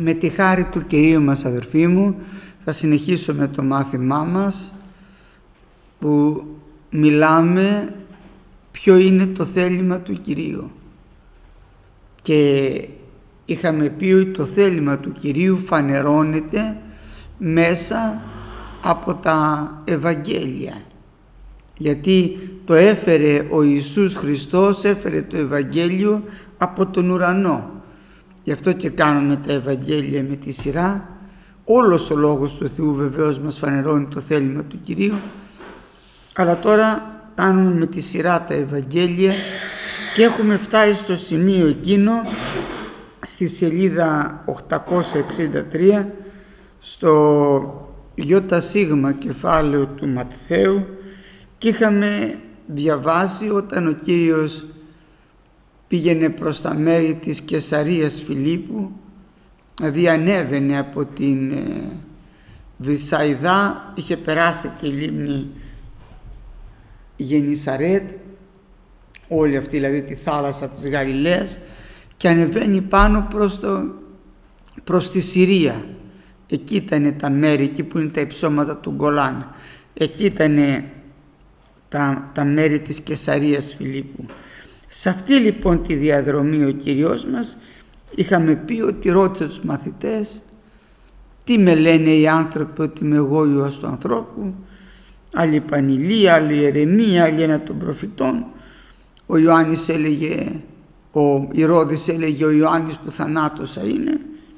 Με τη χάρη του Κυρίου μας, αδερφοί μου, θα συνεχίσουμε το μάθημά μας που μιλάμε ποιο είναι το θέλημα του Κυρίου. Και είχαμε πει ότι το θέλημα του Κυρίου φανερώνεται μέσα από τα Ευαγγέλια. Γιατί το έφερε ο Ιησούς Χριστός, έφερε το Ευαγγέλιο από τον ουρανό. Γι' αυτό και κάνουμε τα Ευαγγέλια με τη σειρά. Όλος ο Λόγος του Θεού βεβαίως μας φανερώνει το θέλημα του Κυρίου. Αλλά τώρα κάνουμε με τη σειρά τα Ευαγγέλια και έχουμε φτάσει στο σημείο εκείνο, στη σελίδα 863, στο ΙΣ κεφάλαιο του Ματθαίου, και είχαμε διαβάσει όταν ο Κύριος πήγαινε προς τα μέρη της Καισαρίας Φιλίππου, δηλαδή ανέβαινε από την Βηθσαϊδά, είχε περάσει τη λίμνη Γενισαρέτ, όλη αυτή δηλαδή τη θάλασσα της Γαλιλαίας, και ανεβαίνει πάνω προς τη Συρία. Εκεί ήταν τα μέρη, εκεί που είναι τα υψώματα του Γκολάν, εκεί ήταν τα μέρη της Καισαρίας Φιλίππου. Σε αυτή λοιπόν τη διαδρομή ο Κύριος μας, είχαμε πει ότι ρώτησε τους μαθητές, τι με λένε οι άνθρωποι ότι είμαι εγώ Υιός του ανθρώπου? Άλλοι είπαν Ηλία, άλλοι Ιερεμία, άλλοι ένα των προφητών. Ο Ιωάννης έλεγε, ο Ηρώδης έλεγε ο Ιωάννης που θανάτωσα είναι.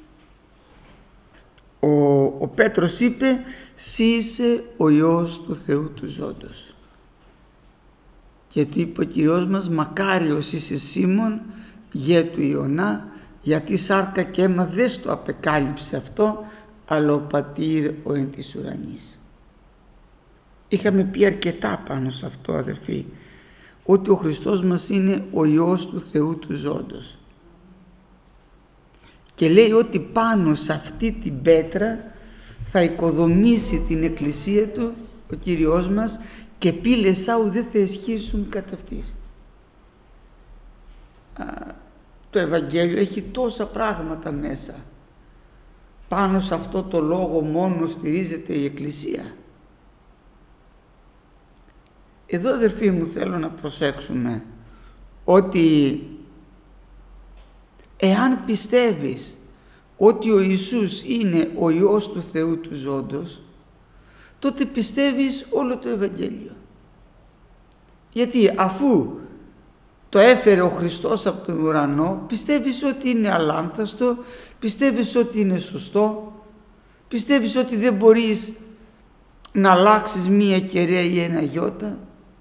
Ο Πέτρος είπε, «Συ είσαι ο Υιός του Θεού του ζώντος». Και του είπε ο Κύριος μας, «Μακάριος είσαι Σίμων, γε του Ιωνά, γιατί σάρκα και αίμα δεν στο απεκάλυψε αυτό, αλλά ο Πατήρ ο εν της ουρανής». Είχαμε πει αρκετά πάνω σε αυτό, αδερφοί, ότι ο Χριστός μας είναι ο Υιός του Θεού του ζώντος. Και λέει ότι πάνω σε αυτή την πέτρα θα οικοδομήσει την εκκλησία του ο Κύριος μας, και πύλες άου δεν θα ισχύσουν κατά αυτής. Το Ευαγγέλιο έχει τόσα πράγματα μέσα. Πάνω σε αυτό το λόγο μόνο στηρίζεται η Εκκλησία. Εδώ, αδερφοί μου, θέλω να προσέξουμε ότι εάν πιστεύεις ότι ο Ιησούς είναι ο Υιός του Θεού του ζώντος, τότε πιστεύεις όλο το Ευαγγέλιο. Γιατί αφού το έφερε ο Χριστός από τον ουρανό, πιστεύεις ότι είναι αλάνθαστο, πιστεύεις ότι είναι σωστό, πιστεύεις ότι δεν μπορείς να αλλάξεις μία κεραία ή ένα γιώτα.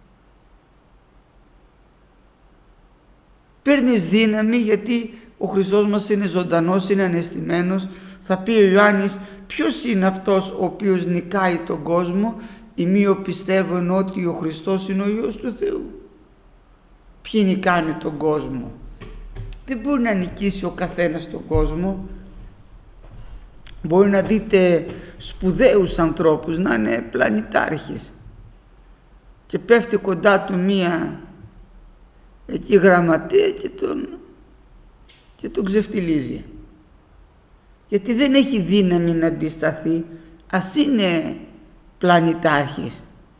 Παίρνεις δύναμη γιατί ο Χριστός μας είναι ζωντανός, είναι αναισθημένος. Θα πει ο Ιωάννης, ποιος είναι αυτός ο οποίος νικάει τον κόσμο? Οι μη πιστεύουν ότι ο Χριστός είναι ο Υιός του Θεού. Ποιοι νικάνε τον κόσμο? Δεν μπορεί να νικήσει ο καθένας τον κόσμο. Μπορεί να δείτε σπουδαίους ανθρώπους να είναι πλανητάρχης και πέφτει κοντά του μία εκεί γραμματέα και τον ξεφτιλίζει, γιατί δεν έχει δύναμη να αντισταθεί, ας είναι πλανητάρχης.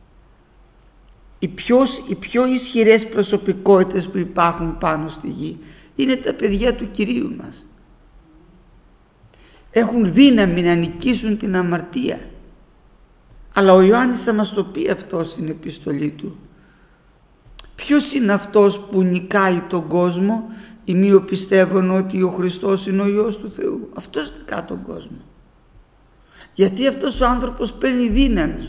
Οι πιο ισχυρές προσωπικότητες που υπάρχουν πάνω στη γη είναι τα παιδιά του Κυρίου μας. Έχουν δύναμη να νικήσουν την αμαρτία. Αλλά ο Ιωάννης θα μας το πει αυτό στην επιστολή του. Ποιος είναι αυτός που νικάει τον κόσμο? Οι μη πιστεύουν ότι ο Χριστός είναι ο Υιός του Θεού. Αυτός νικά τον κόσμο. Γιατί αυτός ο άνθρωπος παίρνει δύναμη.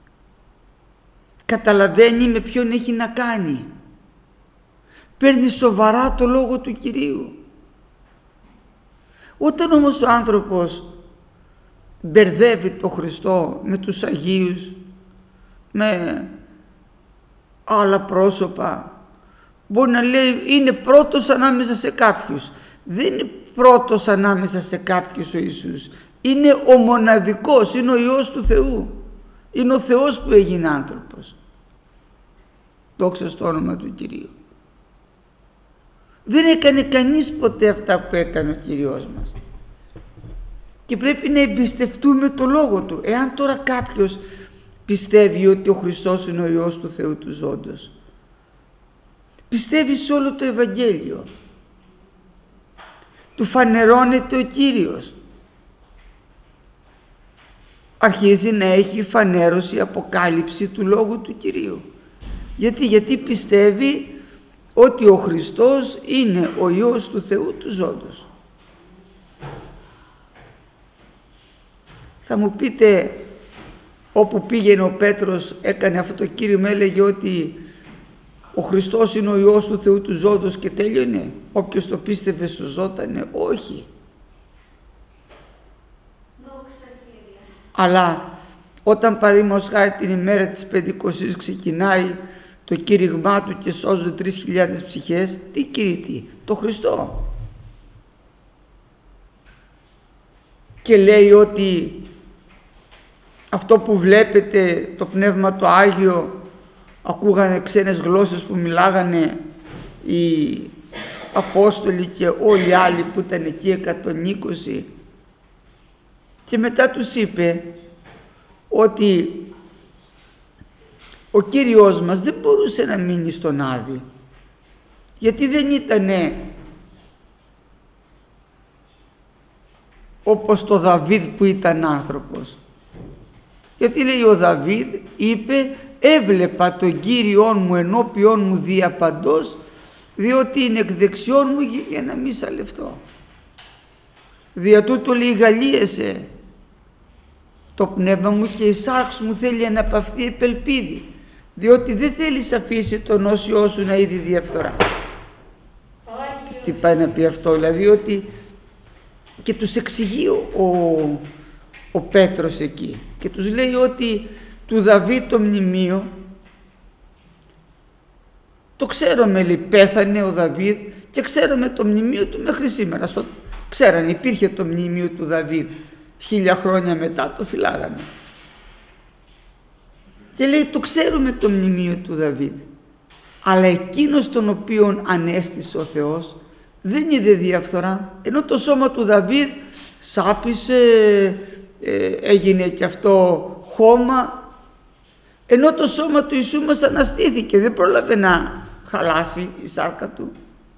Καταλαβαίνει με ποιον έχει να κάνει. Παίρνει σοβαρά το λόγο του Κυρίου. Όταν όμως ο άνθρωπος μπερδεύει τον Χριστό με τους Αγίους, με άλλα πρόσωπα, μπορεί να λέει είναι πρώτος ανάμεσα σε κάποιους. Δεν είναι πρώτος ανάμεσα σε κάποιους ο Ιησούς. Είναι ο μοναδικός, είναι ο Υιός του Θεού. Είναι ο Θεός που έγινε άνθρωπος. Δόξα στο όνομα του Κυρίου. Δεν έκανε κανείς ποτέ αυτά που έκανε ο Κύριος μας. και πρέπει να εμπιστευτούμε το Λόγο Του. Εάν τώρα κάποιος πιστεύει ότι ο Χριστός είναι ο Υιός του Θεού του ζώντος, πιστεύει σε όλο το Ευαγγέλιο, του φανερώνεται ο Κύριος, αρχίζει να έχει φανέρωση, αποκάλυψη του Λόγου του Κυρίου. Γιατί πιστεύει ότι ο Χριστός είναι ο Υιός του Θεού του ζώντος. Θα μου πείτε, όπου πήγαινε ο Πέτρος έκανε αυτό το κήρυγμα, έλεγε ότι ο Χριστός είναι ο Υιός του Θεού του ζώντος και τέλειωνε? Όποιος το πίστευε σωζότανε? Όχι. Αλλά όταν παραδείγματος χάρη την ημέρα της Πεντηκοστής ξεκινάει το κήρυγμά του και σώζονται 3.000 ψυχές, τι κηρύττει? Το Χριστό. Και λέει ότι αυτό που βλέπετε, το Πνεύμα το Άγιο, ακούγανε ξένες γλώσσες που μιλάγανε οι Απόστολοι και όλοι οι άλλοι που ήταν εκεί, 120, και μετά τους είπε ότι ο Κύριος μας δεν μπορούσε να μείνει στον Άδη, γιατί δεν ήτανε όπως το Δαβίδ που ήταν άνθρωπος. Γιατί λέει ο Δαβίδ είπε, έβλεπα τον Κύριον μου ενώπιον μου διαπαντός, διότι είναι εκ δεξιών μου για να μη σαλευτώ. Δια τούτο λέει γαλλίεσαι το πνεύμα μου και η σάρξ μου θέλει αναπαυθεί επελπίδη, διότι δεν θέλεις αφήσει τον όσιό σου να είδει διαφθορά. Τι πάει να πει αυτό? Δηλαδή ότι και τους εξηγεί ο Πέτρος εκεί και τους λέει ότι του Δαβίδ το μνημείο, το ξέρουμε, λέει, πέθανε ο Δαβίδ και ξέρουμε το μνημείο του μέχρι σήμερα. Ξέρανε, υπήρχε το μνημείο του Δαβίδ, 1000 χρόνια μετά το φυλάγανε. Και λέει, το ξέρουμε το μνημείο του Δαβίδ, αλλά εκείνος τον οποίον ανέστησε ο Θεός δεν είδε διαφθορά, ενώ το σώμα του Δαβίδ σάπισε, έγινε και αυτό χώμα, ενώ το σώμα του Ιησού μας αναστήθηκε, δεν πρόλαβε να χαλάσει η σάρκα του.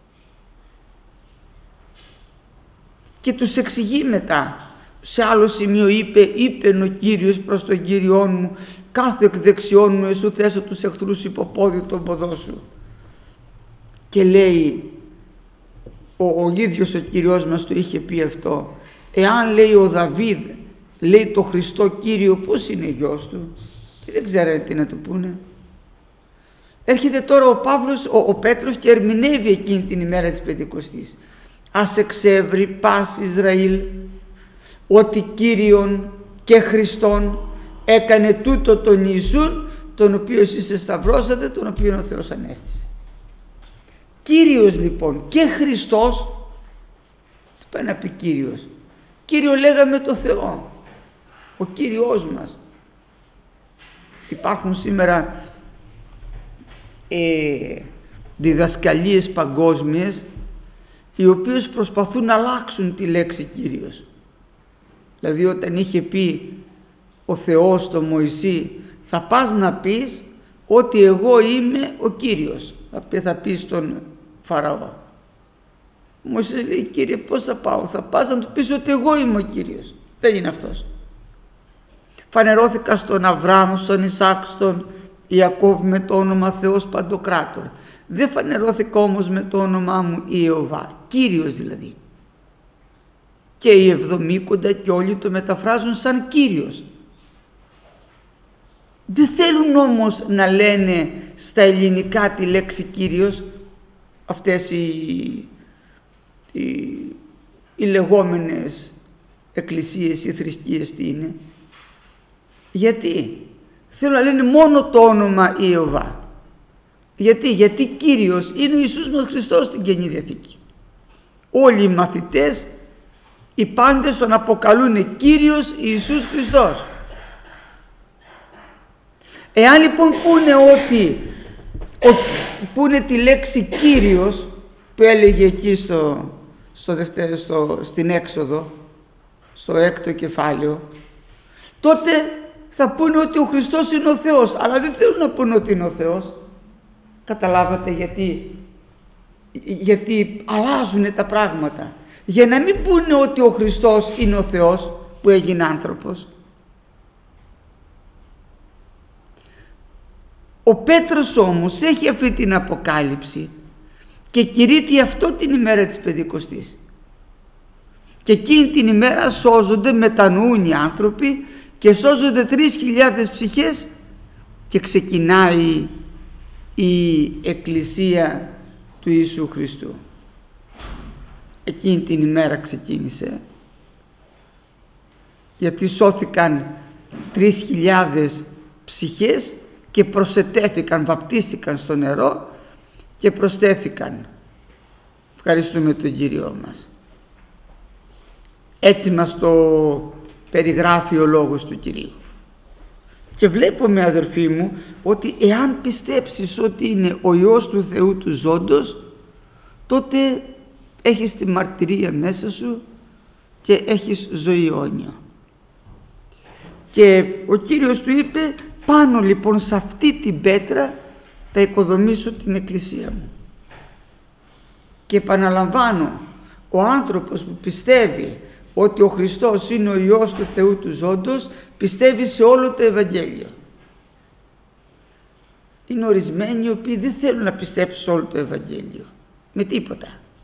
Και τους εξηγεί μετά, σε άλλο σημείο είπε ο Κύριος προς τον Κύριόν μου, κάθε εκ δεξιών μου εσού θέσω τους εχθρούς υποπόδι των ποδών σου. Και λέει, ο ίδιος ο Κύριος μας το είχε πει αυτό, εάν λέει ο Δαβίδ λέει το Χριστό Κύριο, πώς είναι γιος του? Και δεν ξέρανε τι να του πούνε. Έρχεται τώρα ο Πέτρος και ερμηνεύει εκείνη την ημέρα της Πεντηκοστής. Ας εξεύρει πας Ισραήλ ότι Κύριον και Χριστόν έκανε τούτο τον Ιησούν, τον οποίο εσείς εσταυρώσατε, τον οποίο ο Θεός ανέστησε. Κύριος λοιπόν και Χριστός, τι πάει να πει Κύριος? Κύριο λέγαμε το Θεό, ο Κύριος μας. Υπάρχουν σήμερα διδασκαλίες παγκόσμιες οι οποίες προσπαθούν να αλλάξουν τη λέξη Κύριος. Δηλαδή όταν είχε πει ο Θεός στον Μωυσή, θα πας να πεις ότι εγώ είμαι ο Κύριος, θα πεις στον Φαραώ. Ο Μωυσής λέει, Κύριε, πώς θα πάω? Θα πας να του πεις ότι εγώ είμαι ο Κύριος. Δεν είναι αυτός. Φανερώθηκα στον Αβραάμ, στον Ισάκ, στον Ιακώβ με το όνομα Θεός Παντοκράτορ. Δεν φανερώθηκα όμως με το όνομά μου Ιωβά, Κύριος δηλαδή. Και οι Εβδομήκοντα και όλοι το μεταφράζουν σαν Κύριος. Δεν θέλουν όμως να λένε στα ελληνικά τη λέξη Κύριος, αυτές οι λεγόμενες εκκλησίες ή θρησκείες τι είναι. Γιατί? Θέλουν να λένε μόνο το όνομα Ιωβά. Γιατί Κύριος είναι ο Ιησούς μας Χριστός στην Καινή Διαθήκη. Όλοι οι μαθητές, οι πάντες τον αποκαλούν Κύριος Ιησούς Χριστός. Εάν λοιπόν πούνε τη λέξη Κύριος που έλεγε εκεί στην Έξοδο, στο 6ο κεφάλαιο, τότε θα πούνε ότι ο Χριστός είναι ο Θεός, αλλά δεν θέλουν να πούνε ότι είναι ο Θεός. Καταλάβατε γιατί αλλάζουν τα πράγματα, για να μην πούνε ότι ο Χριστός είναι ο Θεός που έγινε άνθρωπος. Ο Πέτρος όμως έχει αυτή την αποκάλυψη και κηρύττει αυτό την ημέρα της Πεντηκοστής. Και εκείνη την ημέρα σώζονται, μετανοούν οι άνθρωποι και σώζονται 3.000 ψυχές και ξεκινάει η Εκκλησία του Ιησού Χριστού. Εκείνη την ημέρα ξεκίνησε, γιατί σώθηκαν 3.000 ψυχές και προσετέθηκαν, βαπτίστηκαν στο νερό και προστέθηκαν. Ευχαριστούμε τον Κύριό μας. Έτσι μας το περιγράφει ο λόγος του Κυρίου. Και βλέπουμε, αδερφοί μου, ότι εάν πιστέψεις ότι είναι ο Υιός του Θεού του ζώντος, τότε έχεις τη μαρτυρία μέσα σου και έχεις ζωή αιώνια. Και ο Κύριος του είπε, πάνω λοιπόν σε αυτή την πέτρα θα οικοδομήσω την εκκλησία μου. Και επαναλαμβάνω, ο άνθρωπος που πιστεύει ότι ο Χριστός είναι ο Υιός του Θεού του ζώντος, πιστεύει σε όλο το Ευαγγέλιο. Είναι ορισμένοι οι οποίοι δεν θέλουν να πιστέψουν σε όλο το Ευαγγέλιο, με τίποτα.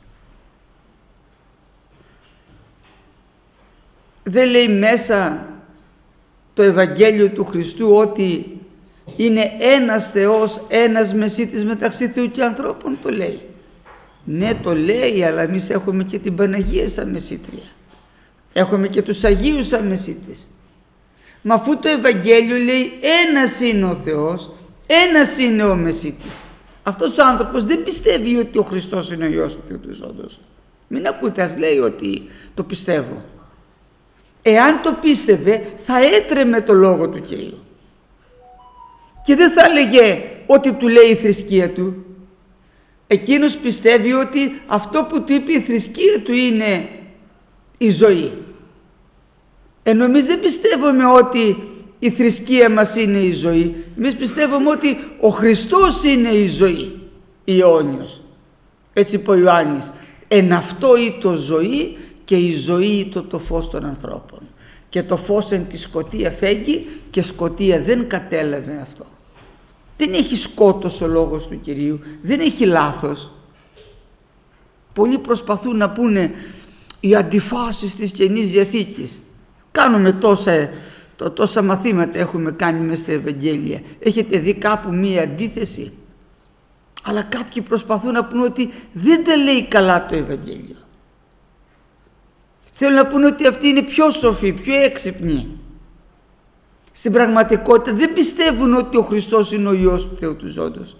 Δεν λέει μέσα το Ευαγγέλιο του Χριστού ότι είναι ένας Θεός, ένας Μεσίτης μεταξύ Θεού και ανθρώπων? Το λέει. Ναι, το λέει, αλλά εμείς έχουμε και την Παναγία σαν Μεσίτρια. Έχουμε και τους Αγίους σαν Μεσίτες. Μα αφού το Ευαγγέλιο λέει ένας είναι ο Θεός, ένας είναι ο Μεσίτης, αυτός ο άνθρωπος δεν πιστεύει ότι ο Χριστός είναι ο Υιός του Θεού του ζώντος. Μην ακούτε, ας λέει ότι το πιστεύω. Εάν το πίστευε θα έτρεμε το λόγο του Κυρίου και δεν θα έλεγε ότι του λέει η θρησκεία του. Εκείνος πιστεύει ότι αυτό που του είπε η θρησκεία του είναι η ζωή. Ενώ εμείς δεν πιστεύουμε ότι η θρησκεία μας είναι η ζωή. Εμείς πιστεύουμε ότι ο Χριστός είναι η ζωή, η αιώνιος. Έτσι είπε ο Ιωάννης, εν αυτό ήτο ζωή και η ζωή ήτο το φως των ανθρώπων. Και το φως εν τη σκοτία φέγγει και σκοτία δεν κατέλαβε αυτό. Δεν έχει σκότος ο λόγος του Κυρίου, δεν έχει λάθος. Πολλοί προσπαθούν να πούνε οι αντιφάσεις της Καινής Διαθήκης. Κάνουμε τόσα μαθήματα έχουμε κάνει μες στα Ευαγγέλια. Έχετε δει κάπου μία αντίθεση? Αλλά κάποιοι προσπαθούν να πούνε ότι δεν τα λέει καλά το Ευαγγέλιο. Θέλουν να πούνε ότι αυτοί είναι πιο σοφοί, πιο έξυπνοι. Στην πραγματικότητα δεν πιστεύουν ότι ο Χριστός είναι ο Υιός του Θεού του ζώντος.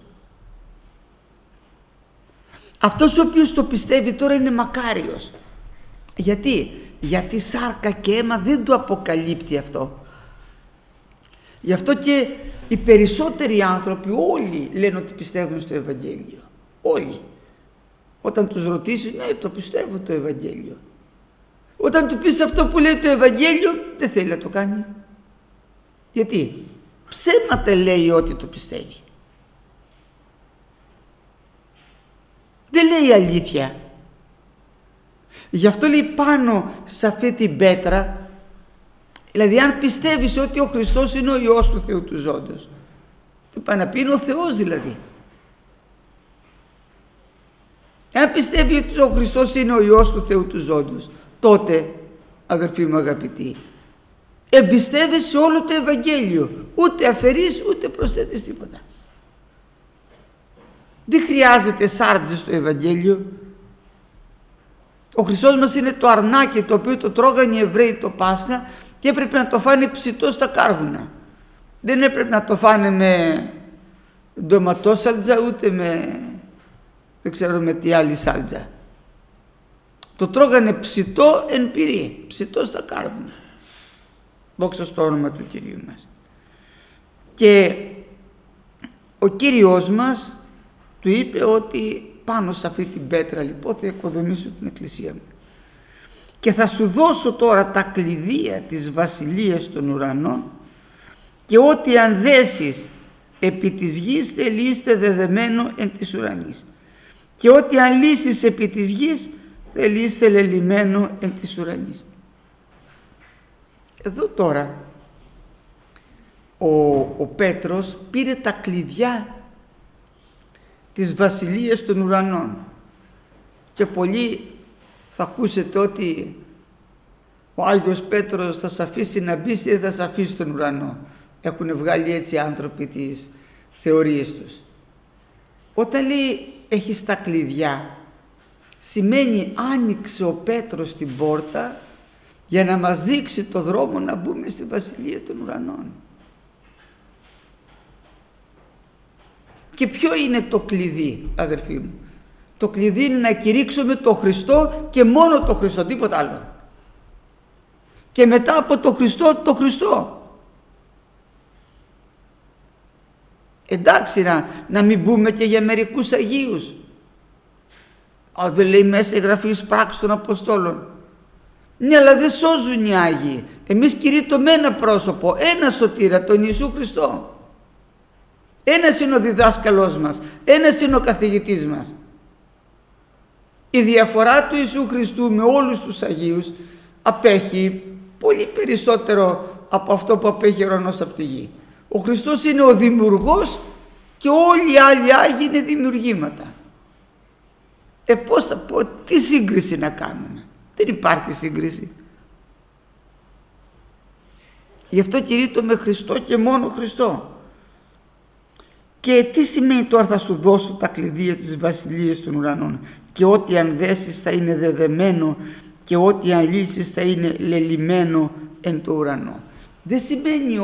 Αυτός ο οποίος το πιστεύει τώρα είναι μακάριος. Γιατί σάρκα και αίμα δεν το αποκαλύπτει αυτό. Γι' αυτό και οι περισσότεροι άνθρωποι, όλοι λένε ότι πιστεύουν στο Ευαγγέλιο. Όλοι. Όταν τους ρωτήσεις, ναι, το πιστεύω το Ευαγγέλιο. Όταν του πεις αυτό που λέει το Ευαγγέλιο, δεν θέλει να το κάνει. Γιατί? Ψέματα λέει ότι το πιστεύει. Δεν λέει αλήθεια. Γι' αυτό λέει πάνω σε αυτή την πέτρα, δηλαδή αν πιστεύεις ότι ο Χριστός είναι ο Υιός του Θεού του ζώντος, τι πάει να πει, είναι ο Θεός δηλαδή. Αν πιστεύει ότι ο Χριστός είναι ο Υιός του Θεού του ζώντος, τότε, αδερφοί μου αγαπητοί, εμπιστεύεσαι όλο το Ευαγγέλιο, ούτε αφαιρείς ούτε προσθέτεις τίποτα. Δεν χρειάζεται σάρτζες στο Ευαγγέλιο. Ο Χριστός μας είναι το αρνάκι το οποίο το τρώγανε οι Εβραίοι το Πάσχα και έπρεπε να το φάνε ψητό στα κάρβουνα. Δεν έπρεπε να το φάνε με ντοματόσαλτζα ούτε με δεν ξέρω με τι άλλη σάλτζα. Το τρώγανε ψητό εν πυρί, ψητό στα κάρβουνα. Δόξα στο όνομα του Κυρίου μας. Και ο Κύριος μας του είπε ότι πάνω σε αυτή την πέτρα λοιπόν θα οικοδομήσω την εκκλησία μου. και θα σου δώσω τώρα τα κλειδία της βασιλείας των ουρανών και ό,τι αν δέσεις επί της γης θελείστε δεδεμένο εν της ουρανής και ό,τι αν λύσεις επί της γης θελείστε λελειμμένο εν της ουρανής. Εδώ τώρα ο Πέτρος πήρε τα κλειδιά της βασιλείας των ουρανών και πολλοί θα ακούσετε ότι ο Άγιος Πέτρος θα σε αφήσει να μπεις ή δεν θα σε αφήσει στον ουρανό. Έχουν βγάλει έτσι άνθρωποι τις θεωρίες τους. Όταν λέει έχεις τα κλειδιά, σημαίνει άνοιξε ο Πέτρος την πόρτα για να μας δείξει το δρόμο να μπούμε στη βασιλεία των ουρανών. Και ποιο είναι το κλειδί, αδερφοί μου? Το κλειδί είναι να κηρύξουμε το Χριστό και μόνο το Χριστό, τίποτα άλλο. Και μετά από το Χριστό, το Χριστό. Εντάξει να μην μπούμε και για μερικούς Αγίους. Δεν λέει μέσα η Γραφή εις πράξεις των Αποστόλων. Ναι, αλλά δεν σώζουν οι Άγιοι. Εμείς κηρύττουμε ένα πρόσωπο, ένα σωτήρα, τον Ιησού Χριστό. Ένας είναι ο διδάσκαλός μας, ένας είναι ο καθηγητής μας. Η διαφορά του Ιησού Χριστού με όλους τους Αγίους απέχει πολύ περισσότερο από αυτό που απέχει ο ουρανός από τη γη. Ο Χριστός είναι ο δημιουργός και όλοι οι άλλοι Άγιοι είναι δημιουργήματα. Τι σύγκριση να κάνουμε? Δεν υπάρχει σύγκριση. Γι' αυτό κηρύττουμε Χριστό και μόνο Χριστό. Και τι σημαίνει τώρα θα σου δώσω τα κλειδία της βασιλείας των ουρανών και ό,τι αν δέσεις θα είναι δεδεμένο και ό,τι αν λύσεις θα είναι λελειμμένο εν το ουρανό. Δεν σημαίνει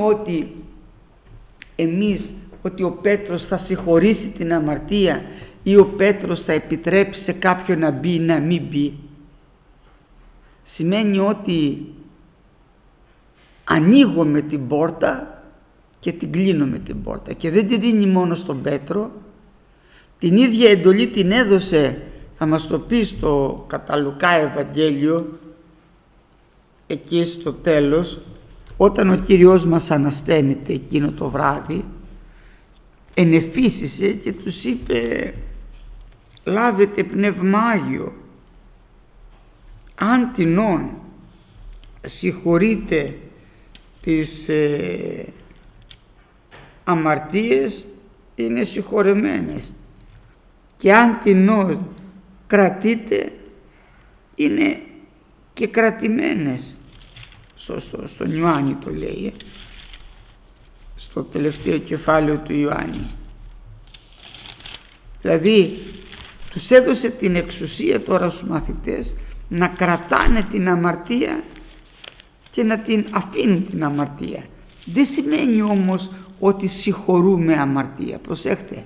ότι ο Πέτρος θα συγχωρήσει την αμαρτία ή ο Πέτρος θα επιτρέψει σε κάποιον να μπει ή να μην μπει. Σημαίνει ότι ανοίγουμε την πόρτα και την κλείνουμε την πόρτα και δεν τη δίνει μόνο στον Πέτρο, την ίδια εντολή την έδωσε, θα μας το πει στο κατά Λουκά Ευαγγέλιο εκεί στο τέλος, όταν ο Κύριος μας ανασταίνεται εκείνο το βράδυ, ενεφύσισε και τους είπε λάβετε Πνεύμα Άγιο, αν τινών συγχωρείτε τις αμαρτίες είναι συγχωρεμένες και αν τινών κρατείτε είναι και κρατημένες. Στον Ιωάννη το λέει, στο τελευταίο κεφάλαιο του Ιωάννη. Δηλαδή τους έδωσε την εξουσία τώρα στους μαθητές να κρατάνε την αμαρτία και να την αφήνουν την αμαρτία. Δεν σημαίνει όμως ότι συγχωρούμε αμαρτία, προσέχτε.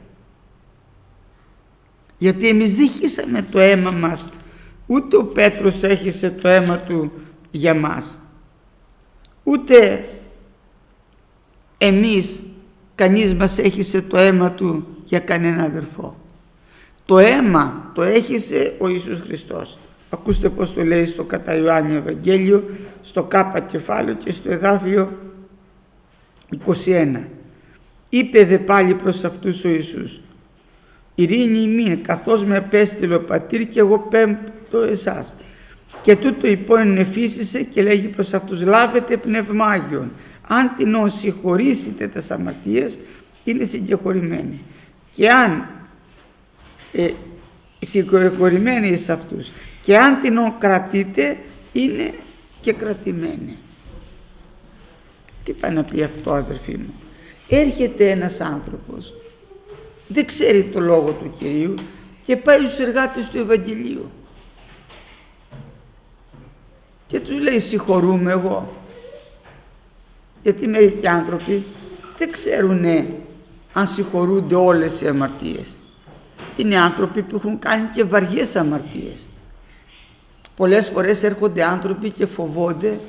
Γιατί εμείς δεν χύσαμε το αίμα μας, ούτε ο Πέτρος έχισε το αίμα του για μας, ούτε εμείς, κανείς μας έχισε το αίμα του για κανένα αδερφό. Το αίμα το έχισε ο Ιησούς Χριστός. Ακούστε πως το λέει στο κατά Ιωάννη Ευαγγέλιο, στο κάπα κεφάλαιο και στο εδάφιο 21. Είπε δε πάλι προς αυτούς ο Ιησούς, ειρήνη ημίν, καθώς με απέστειλε ο Πατήρ και εγώ πέμπτω εσάς. Και τούτο υπόν ενεφύσισε και λέγει προς αυτούς, λάβετε Πνεύμα Άγιον, αν την συγχωρήσετε τας αμαρτίες είναι συγχωρημένοι, και αν συγχωρημένοι εις αυτούς, και αν την κρατείτε είναι και κρατημένοι. Τι πάει να πει αυτό, αδερφοί μου? Έρχεται ένας άνθρωπος, δεν ξέρει το λόγο του Κυρίου και πάει στους εργάτες του Ευαγγελίου και τους λέει συγχωρούμε εγώ. Γιατί μερικοί άνθρωποι δεν ξέρουν αν συγχωρούνται όλες οι αμαρτίες. Είναι άνθρωποι που έχουν κάνει και βαριές αμαρτίες. Πολλές φορές έρχονται άνθρωποι και φοβόνται,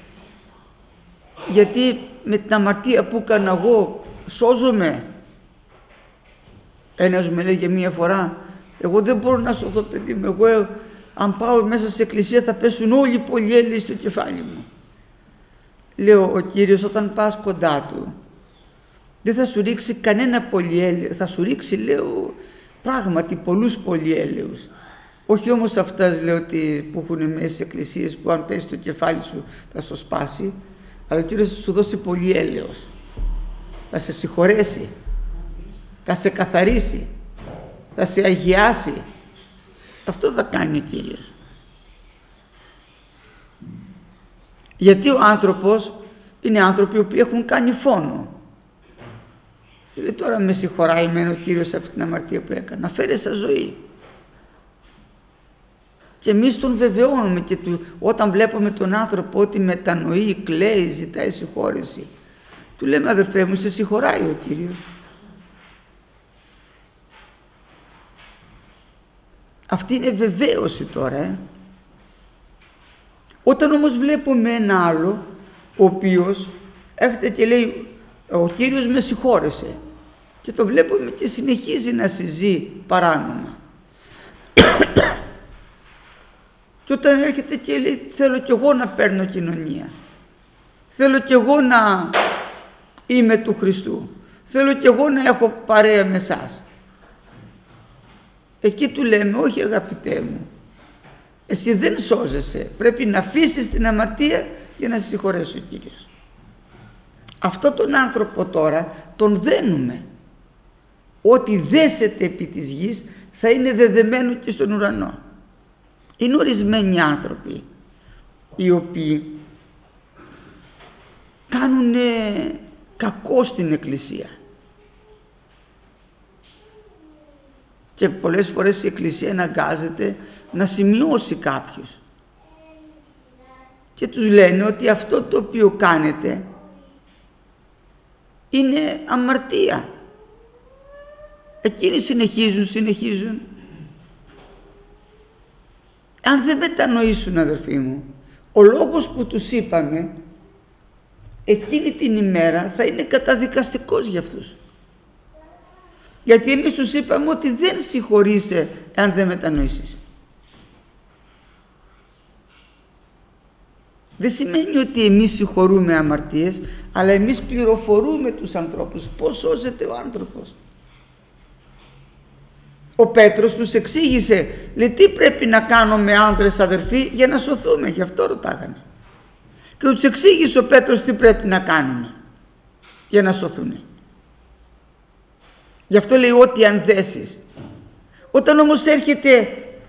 γιατί με την αμαρτία που έκανα εγώ σώζομαι. Ένας με λέγε μία φορά, εγώ δεν μπορώ να σωθώ παιδί μου, εγώ αν πάω μέσα σε εκκλησία θα πέσουν όλοι οι πολυέλληνες στο κεφάλι μου. Λέω, ο Κύριος όταν πας κοντά Του δεν θα σου ρίξει κανένα πολυέλαιο, θα σου ρίξει, λέω, πράγματι πολλούς πολυέλαιους. Όχι όμως αυτές, λέω, που έχουν μέσα στις εκκλησίες που αν πέσει το κεφάλι σου θα σου σπάσει, αλλά ο Κύριος θα σου δώσει πολυέλαιος. Θα σε συγχωρέσει, θα σε καθαρίσει, θα σε αγιάσει. Αυτό θα κάνει ο Κύριος. Γιατί ο άνθρωπος είναι άνθρωποι που έχουν κάνει φόνο. Λέει, τώρα με συγχωράει εμένα ο Κύριος σε αυτή την αμαρτία που έκανα. Αφαίρεσα ζωή. Και εμείς τον βεβαιώνουμε και όταν βλέπουμε τον άνθρωπο ότι μετανοεί, κλαίει, ζητάει συγχώρεση, του λέμε, αδερφέ μου, σε συγχωράει ο Κύριος. Αυτή είναι βεβαίωση τώρα. Όταν όμως βλέπουμε ένα άλλο, ο οποίος έρχεται και λέει, ο Κύριος με συγχώρεσε, και το βλέπουμε και συνεχίζει να συζεί παράνομα. Και όταν έρχεται και λέει, θέλω κι εγώ να παίρνω κοινωνία, θέλω κι εγώ να είμαι του Χριστού, θέλω κι εγώ να έχω παρέα με εσάς, εκεί του λέμε, όχι αγαπητέ μου, εσύ δεν σώζεσαι, πρέπει να αφήσεις την αμαρτία για να σε συγχωρέσει ο Κύριος. Αυτό τον άνθρωπο τώρα τον δένουμε. Ό,τι δέσεται επί της γης θα είναι δεδεμένο και στον ουρανό. Είναι ορισμένοι άνθρωποι οι οποίοι κάνουν κακό στην Εκκλησία. Και πολλές φορές η Εκκλησία αναγκάζεται να σημειώσει κάποιους. Και τους λένε ότι αυτό το οποίο κάνετε είναι αμαρτία. Εκείνοι συνεχίζουν. Αν δεν μετανοήσουν, αδερφοί μου, ο λόγος που τους είπαμε εκείνη την ημέρα θα είναι καταδικαστικός για αυτούς. Γιατί εμείς τους είπαμε ότι δεν συγχωρείσαι αν δεν μετανοήσεις. Δεν σημαίνει ότι εμείς συγχωρούμε αμαρτίες, αλλά εμείς πληροφορούμε τους ανθρώπους πώς σώζεται ο άνθρωπος. Ο Πέτρος τους εξήγησε, λέει, τι πρέπει να κάνουμε άντρες αδερφοί για να σωθούμε, γι' αυτό ρωτάγανε. Και τους εξήγησε ο Πέτρος τι πρέπει να κάνουν για να σωθούν. Γι' αυτό λέει ότι αν δέσεις. Όταν όμως έρχεται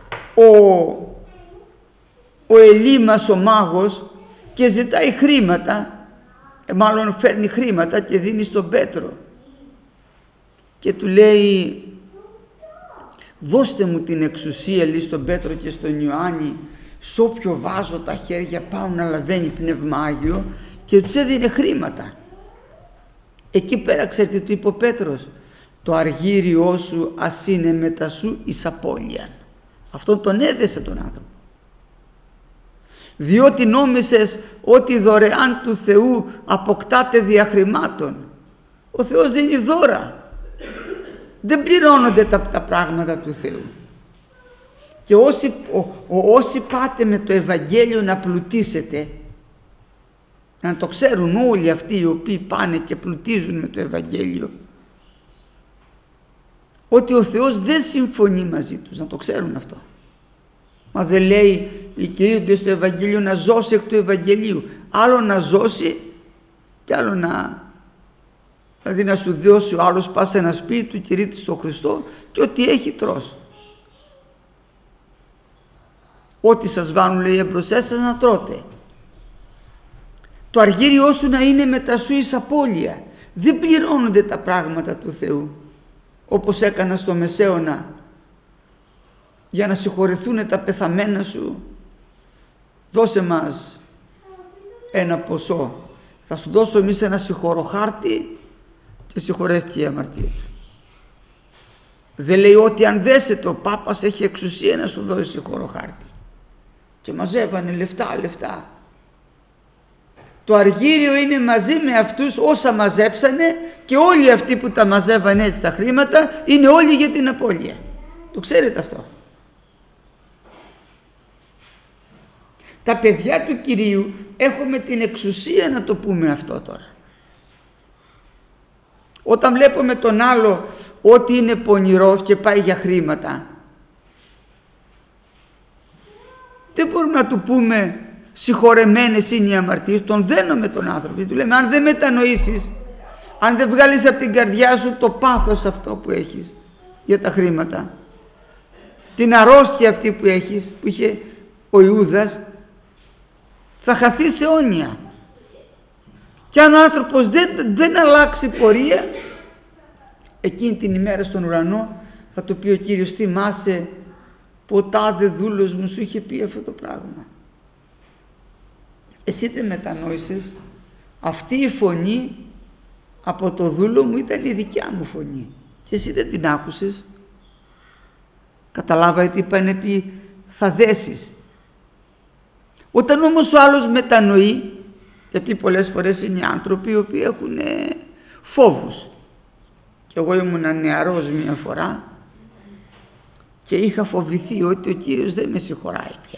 ο Ελίμας ο μάγος και ζητάει χρήματα, μάλλον φέρνει χρήματα και δίνει στον Πέτρο και του λέει, δώστε μου την εξουσία, λέει στον Πέτρο και στον Ιωάννη, σ' όποιο βάζω τα χέρια πάω να λαβαίνει Πνεύμα Άγιο, και τους έδινε χρήματα. Εκεί πέρα ξέρετε του είπε ο Πέτρος, το αργύριό σου ας είναι μετά σου εις απώλειαν. Αυτόν τον έδεσε τον άνθρωπο. Διότι νόμισες ότι δωρεάν του Θεού αποκτάτε δια χρημάτων. Ο Θεός δίνει δώρα. Δεν πληρώνονται τα πράγματα του Θεού. Και όσοι πάτε με το Ευαγγέλιο να πλουτίσετε, να το ξέρουν όλοι αυτοί οι οποίοι πάνε και πλουτίζουν με το Ευαγγέλιο, ότι ο Θεός δεν συμφωνεί μαζί τους, να το ξέρουν αυτό. Μα δεν λέει η Κυρία στο Ευαγγέλιο να ζώσει εκ του Ευαγγελίου. Άλλο να ζώσει και άλλο δηλαδή να σου δώσει ο άλλος πας σε ένα σπίτι του, κηρύττει στον Χριστό και ό,τι έχει τρως. Ό,τι σας βάλουν, λέει, μπροστά σας να τρώτε. Το αργύριό σου να είναι μετά σου εις απώλεια. Δεν πληρώνονται τα πράγματα του Θεού όπως έκανα στο Μεσαίωνα για να συγχωρεθούν τα πεθαμένα σου. Δώσε μας ένα ποσό, θα σου δώσω εμείς ένα συγχωροχάρτη και συγχωρέθηκε η αμαρτία του. Δεν λέει ότι αν δέσετε, ο Πάπας έχει εξουσία να σου δώσει συγχωροχάρτη. Και μαζεύανε λεφτά. Το αργύριο είναι μαζί με αυτούς όσα μαζέψανε, και όλοι αυτοί που τα μαζεύανε έτσι τα χρήματα είναι όλοι για την απώλεια. Το ξέρετε αυτό. Τα παιδιά του Κυρίου έχουμε την εξουσία να το πούμε αυτό τώρα. Όταν βλέπουμε τον άλλο ότι είναι πονηρός και πάει για χρήματα, δεν μπορούμε να του πούμε συγχωρεμένες είναι οι αμαρτίες, τον δένουμε τον άνθρωπο. Του λέμε, αν δεν μετανοήσεις, αν δεν βγάλεις από την καρδιά σου το πάθος αυτό που έχεις για τα χρήματα, την αρρώστια αυτή που έχεις, που είχε ο Ιούδας, θα χαθείς αιώνια. Και αν ο άνθρωπος δεν αλλάξει πορεία, εκείνη την ημέρα στον ουρανό θα του πει ο Κύριος, θυμάσαι που ο τάδε δούλος μου σου είχε πει αυτό το πράγμα. Εσύ δεν μετανόησες, αυτή η φωνή από το δούλο μου ήταν η δικιά μου φωνή και εσύ δεν την άκουσες. Καταλάβατε τι είπα να πει, θα δέσεις. Όταν όμως ο άλλος μετανοεί, γιατί πολλές φορές είναι άνθρωποι οι οποίοι έχουν φόβους, και εγώ ήμουν νεαρός μια φορά και είχα φοβηθεί ότι ο Κύριος δεν με συγχωράει πια,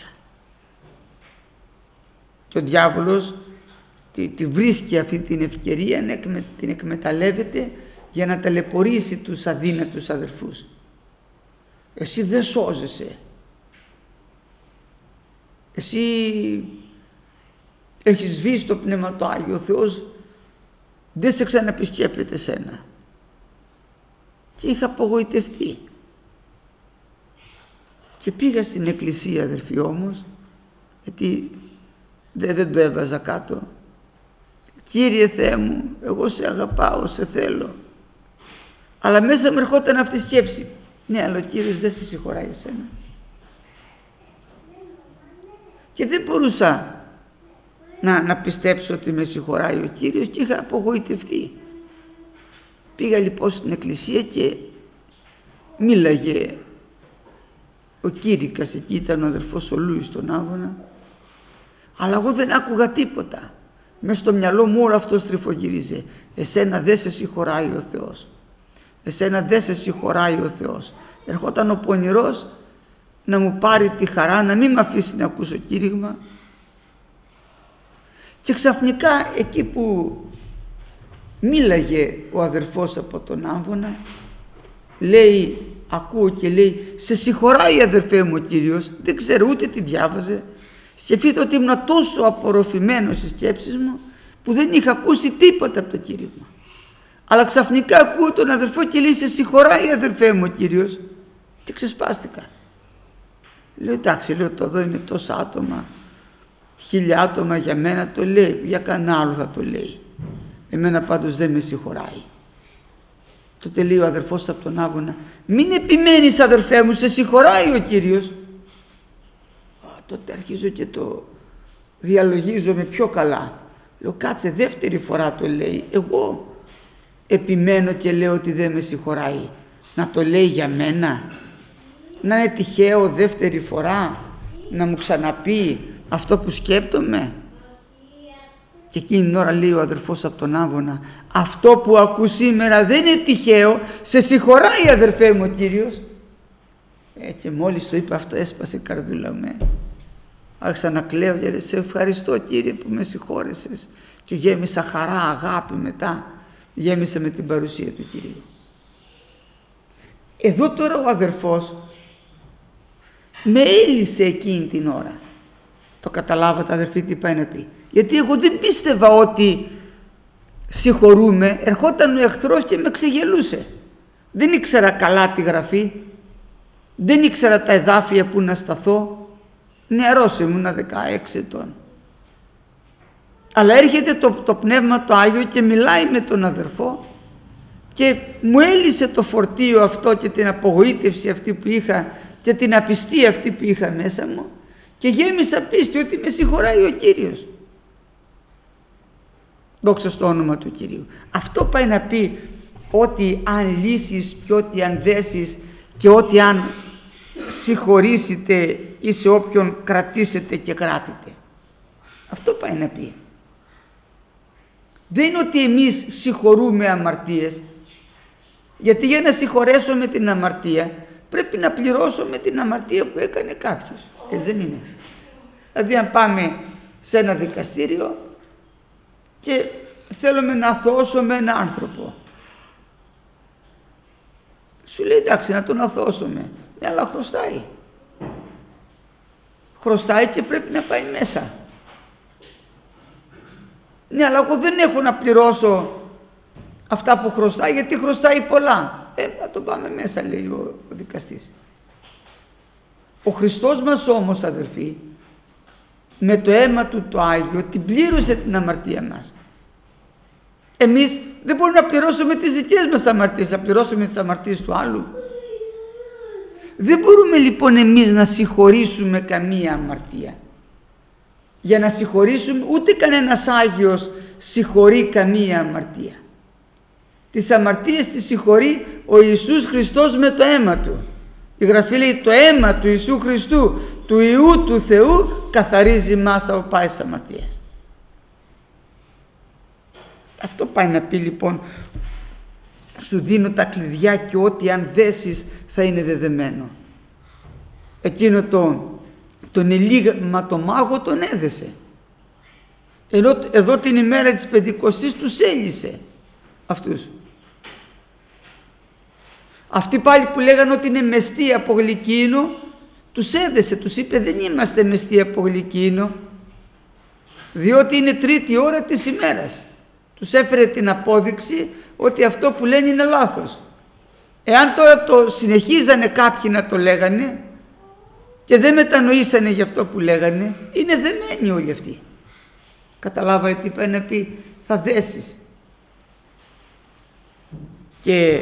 και ο διάβολος τη βρίσκει αυτή την ευκαιρία, την εκμεταλλεύεται για να ταλαιπωρήσει τους αδύνατους αδερφούς. Εσύ δεν σώζεσαι, εσύ έχεις σβήσει το Πνεύμα το Άγιο, ο Θεός δεν σε ξαναπισκέπτεται σένα. Και είχα απογοητευτεί και πήγα στην εκκλησία, αδερφοί, όμως, γιατί δεν το έβαζα κάτω. Κύριε Θεέ μου, εγώ σε αγαπάω, σε θέλω. Αλλά μέσα μου ερχόταν αυτή η σκέψη, ναι, αλλά ο Κύριος δεν σε συγχωράει εσένα. Και δεν μπορούσα να πιστέψω ότι με συγχωράει ο Κύριος και είχα απογοητευτεί. Πήγα λοιπόν στην εκκλησία και μίλαγε ο Κήρυκας, εκεί ήταν ο αδερφός ο Λούις στον Άβωνα, αλλά εγώ δεν άκουγα τίποτα. Μες στο μυαλό μου όλο αυτό στριφογύριζε. Εσένα δεν σε συγχωράει ο Θεός, εσένα δεν σε συγχωράει ο Θεός. Ερχόταν ο πονηρός να μου πάρει τη χαρά, να μην με αφήσει να ακούσω κήρυγμα, και ξαφνικά εκεί που μίλαγε ο αδερφός από τον Άμβονα, λέει, ακούω και λέει, σε συγχωράει αδερφέ μου ο Κύριος. Δεν ξέρω ούτε τι διάβαζε. Σκεφτείτε ότι ήμουν τόσο απορροφημένος στις σκέψεις μου που δεν είχα ακούσει τίποτα από το κήρυγμα. Αλλά ξαφνικά ακούω τον αδερφό και λέει, σε συγχωράει αδερφέ μου ο Κύριος. Και ξεσπάστηκα. Λέω, εντάξει, λέω, το εδώ είναι τόσα άτομα, 1000 άτομα, για μένα το λέει, για κανένα άλλο θα το λέει. Εμένα πάντως δεν με συγχωράει. Τότε λέει ο αδερφός από τον Άβωνα, μην επιμένεις αδερφέ μου, σε συγχωράει ο Κύριος. Τότε αρχίζω και το διαλογίζομαι πιο καλά. Λέω, κάτσε, δεύτερη φορά το λέει. Εγώ επιμένω και λέω ότι δεν με συγχωράει. Να το λέει για μένα? Να είναι τυχαίο δεύτερη φορά να μου ξαναπεί αυτό που σκέπτομαι? Και εκείνη την ώρα λέει ο αδερφός από τον Άβωνα, αυτό που ακούς σήμερα δεν είναι τυχαίο, σε συγχωράει αδερφέ μου ο Κύριος. Και μόλις το είπε αυτό έσπασε η καρδούλα μου. Άρχισα να κλαίω και σε ευχαριστώ Κύριε που με συγχώρεσες, και γέμισα χαρά, αγάπη, μετά γέμισα με την παρουσία του Κυρίου. Εδώ τώρα ο αδερφός με έλυσε εκείνη την ώρα. Το καταλάβατε αδερφοί τι πάει να πει? Γιατί εγώ δεν πίστευα ότι συγχωρούμε. Ερχόταν ο εχθρός και με ξεγελούσε. Δεν ήξερα καλά τη γραφή, δεν ήξερα τα εδάφια που να σταθώ. Νεαρός ήμουνα, 16 ετών. Αλλά έρχεται το Πνεύμα το Άγιο και μιλάει με τον αδερφό και μου έλυσε το φορτίο αυτό και την απογοήτευση αυτή που είχα και την απιστία αυτή που είχα μέσα μου, και γέμισα πίστη ότι με συγχωράει ο Κύριος. Δόξα στο όνομα του Κυρίου. Αυτό πάει να πει ότι αν λύσεις και ότι αν δέσεις και ότι αν συγχωρήσετε ή σε όποιον κρατήσετε και κράτετε. Αυτό πάει να πει. Δεν είναι ότι εμείς συγχωρούμε αμαρτίες, γιατί για να συγχωρέσω με την αμαρτία πρέπει να πληρώσω με την αμαρτία που έκανε κάποιος. Δεν είναι. Δηλαδή αν πάμε σε ένα δικαστήριο και θέλουμε να αθωώσουμε έναν άνθρωπο, σου λέει εντάξει να τον αθωώσουμε, ναι, αλλά χρωστάει και πρέπει να πάει μέσα. Ναι, αλλά εγώ δεν έχω να πληρώσω αυτά που χρωστάει, γιατί χρωστάει πολλά. Να τον πάμε μέσα, λέει ο δικαστής. Ο Χριστός μας όμως, αδερφοί, με το αίμα του το Άγιο την πλήρωσε την αμαρτία μας. Εμείς δεν μπορούμε να πληρώσουμε τις δικές μας αμαρτίες, να πληρώσουμε τις αμαρτίες του άλλου. Δεν μπορούμε λοιπόν εμείς να συγχωρήσουμε καμία αμαρτία. Για να συγχωρήσουμε, ούτε κανένας Άγιος συγχωρεί καμία αμαρτία. Τις αμαρτίες τις συγχωρεί ο Ιησούς Χριστός με το αίμα Του. Η Γραφή λέει το αίμα του Ιησού Χριστού, του Υιού του Θεού, καθαρίζει μας από πάσης αμαρτίας. Αυτό πάει να πει λοιπόν, σου δίνω τα κλειδιά και ό,τι αν δέσεις θα είναι δεδεμένο. Εκείνο τον ελίγματομάγο τον έδεσε. Ενώ εδώ την ημέρα της Πεντηκοστής τους έλυσε αυτούς. Αυτοί πάλι που λέγανε ότι είναι μεστοί από γλυκίνο, τους έδεσε, τους είπε δεν είμαστε μεστοί από γλυκίνο, διότι είναι τρίτη ώρα της ημέρας. Τους έφερε την απόδειξη ότι αυτό που λένε είναι λάθος. Εάν τώρα το συνεχίζανε κάποιοι να το λέγανε και δεν μετανοήσανε για αυτό που λέγανε, είναι δεμένοι όλοι αυτοί. Καταλάβατε τι πάει να πει, θα δέσεις. Και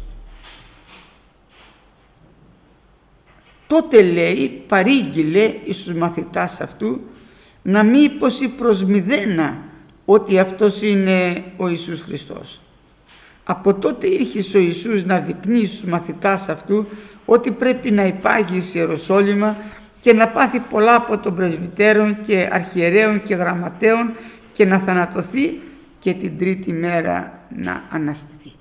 τότε λέει, παρήγγειλε εις τους μαθητάς αυτού να μη υποσει προς μηδένα ότι αυτός είναι ο Ιησούς Χριστός. Από τότε ήρχε ο Ιησούς να δεικνύει στους μαθητάς αυτού ότι πρέπει να υπάγει σε Ιεροσόλυμα και να πάθει πολλά από των πρεσβυτέρων και αρχιερέων και γραμματέων και να θανατωθεί και την τρίτη μέρα να αναστηθεί.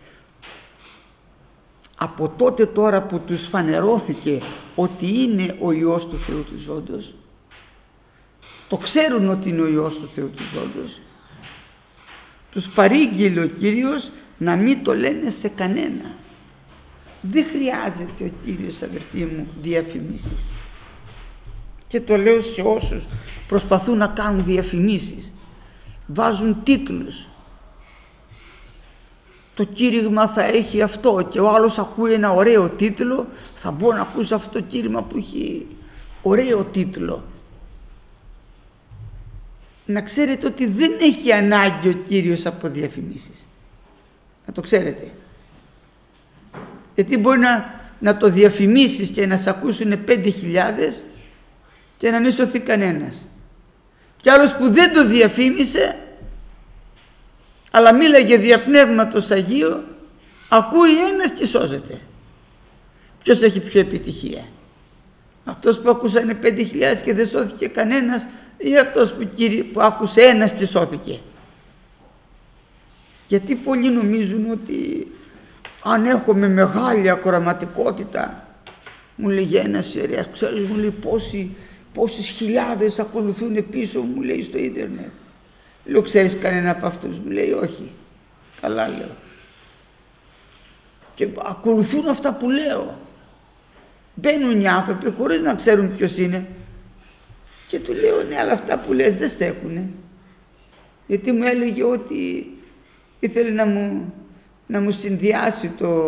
Από τότε τώρα που τους φανερώθηκε ότι είναι ο Υιός του Θεού του Ζώντος, το ξέρουν ότι είναι ο Υιός του Θεού του Ζώντος, τους παρήγγειλε ο Κύριος να μην το λένε σε κανένα. Δεν χρειάζεται ο Κύριος, αδερφοί μου, διαφημίσεις. Και το λέω σε όσους προσπαθούν να κάνουν διαφημίσεις. Βάζουν τίτλους. Το κήρυγμα θα έχει αυτό και ο άλλος ακούει ένα ωραίο τίτλο, θα μπορώ να ακούσω αυτό το κήρυγμα που έχει ωραίο τίτλο. Να ξέρετε ότι δεν έχει ανάγκη ο Κύριος από διαφημίσεις. Να το ξέρετε. Γιατί μπορεί να το διαφημίσεις και να σε ακούσουν 5.000 και να μην σωθεί κανένας. Και άλλος που δεν το διαφήμισε αλλά μίλαγε δια Πνεύματος Αγίου, ακούει ένας και σώζεται. Ποιος έχει πιο επιτυχία? Αυτός που ακούσανε 5.000 και δεν σώθηκε κανένας, ή αυτός που άκουσε ένας και σώθηκε? Γιατί πολλοί νομίζουν ότι αν έχουμε μεγάλη ακροαματικότητα, μου λέγει ένας ιερέας, ξέρεις, μου λέει πόσες χιλιάδες ακολουθούν πίσω μου, λέει, στο ίντερνετ. Λέω, ξέρεις κανένα από αυτούς? Μου λέει, όχι. Καλά, λέω. Και ακολουθούν αυτά που λέω. Μπαίνουν οι άνθρωποι χωρίς να ξέρουν ποιος είναι και του λέω, ναι, αλλά αυτά που λες δεν στέκουνε. Γιατί μου έλεγε ότι ήθελε να μου συνδυάσει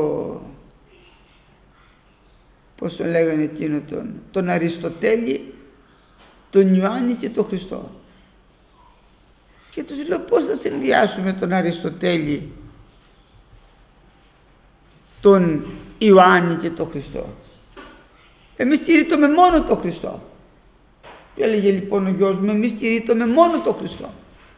πώς το λέγανε εκείνο, τον Αριστοτέλη, τον Ιωάννη και τον Χριστό. Και τους λέω, πώς θα συνδυάσουμε τον Αριστοτέλη, τον Ιωάννη και τον Χριστό? Εμείς κηρύττουμε μόνο τον Χριστό. Και έλεγε λοιπόν ο γιος μου, εμείς κηρύττουμε μόνο τον Χριστό.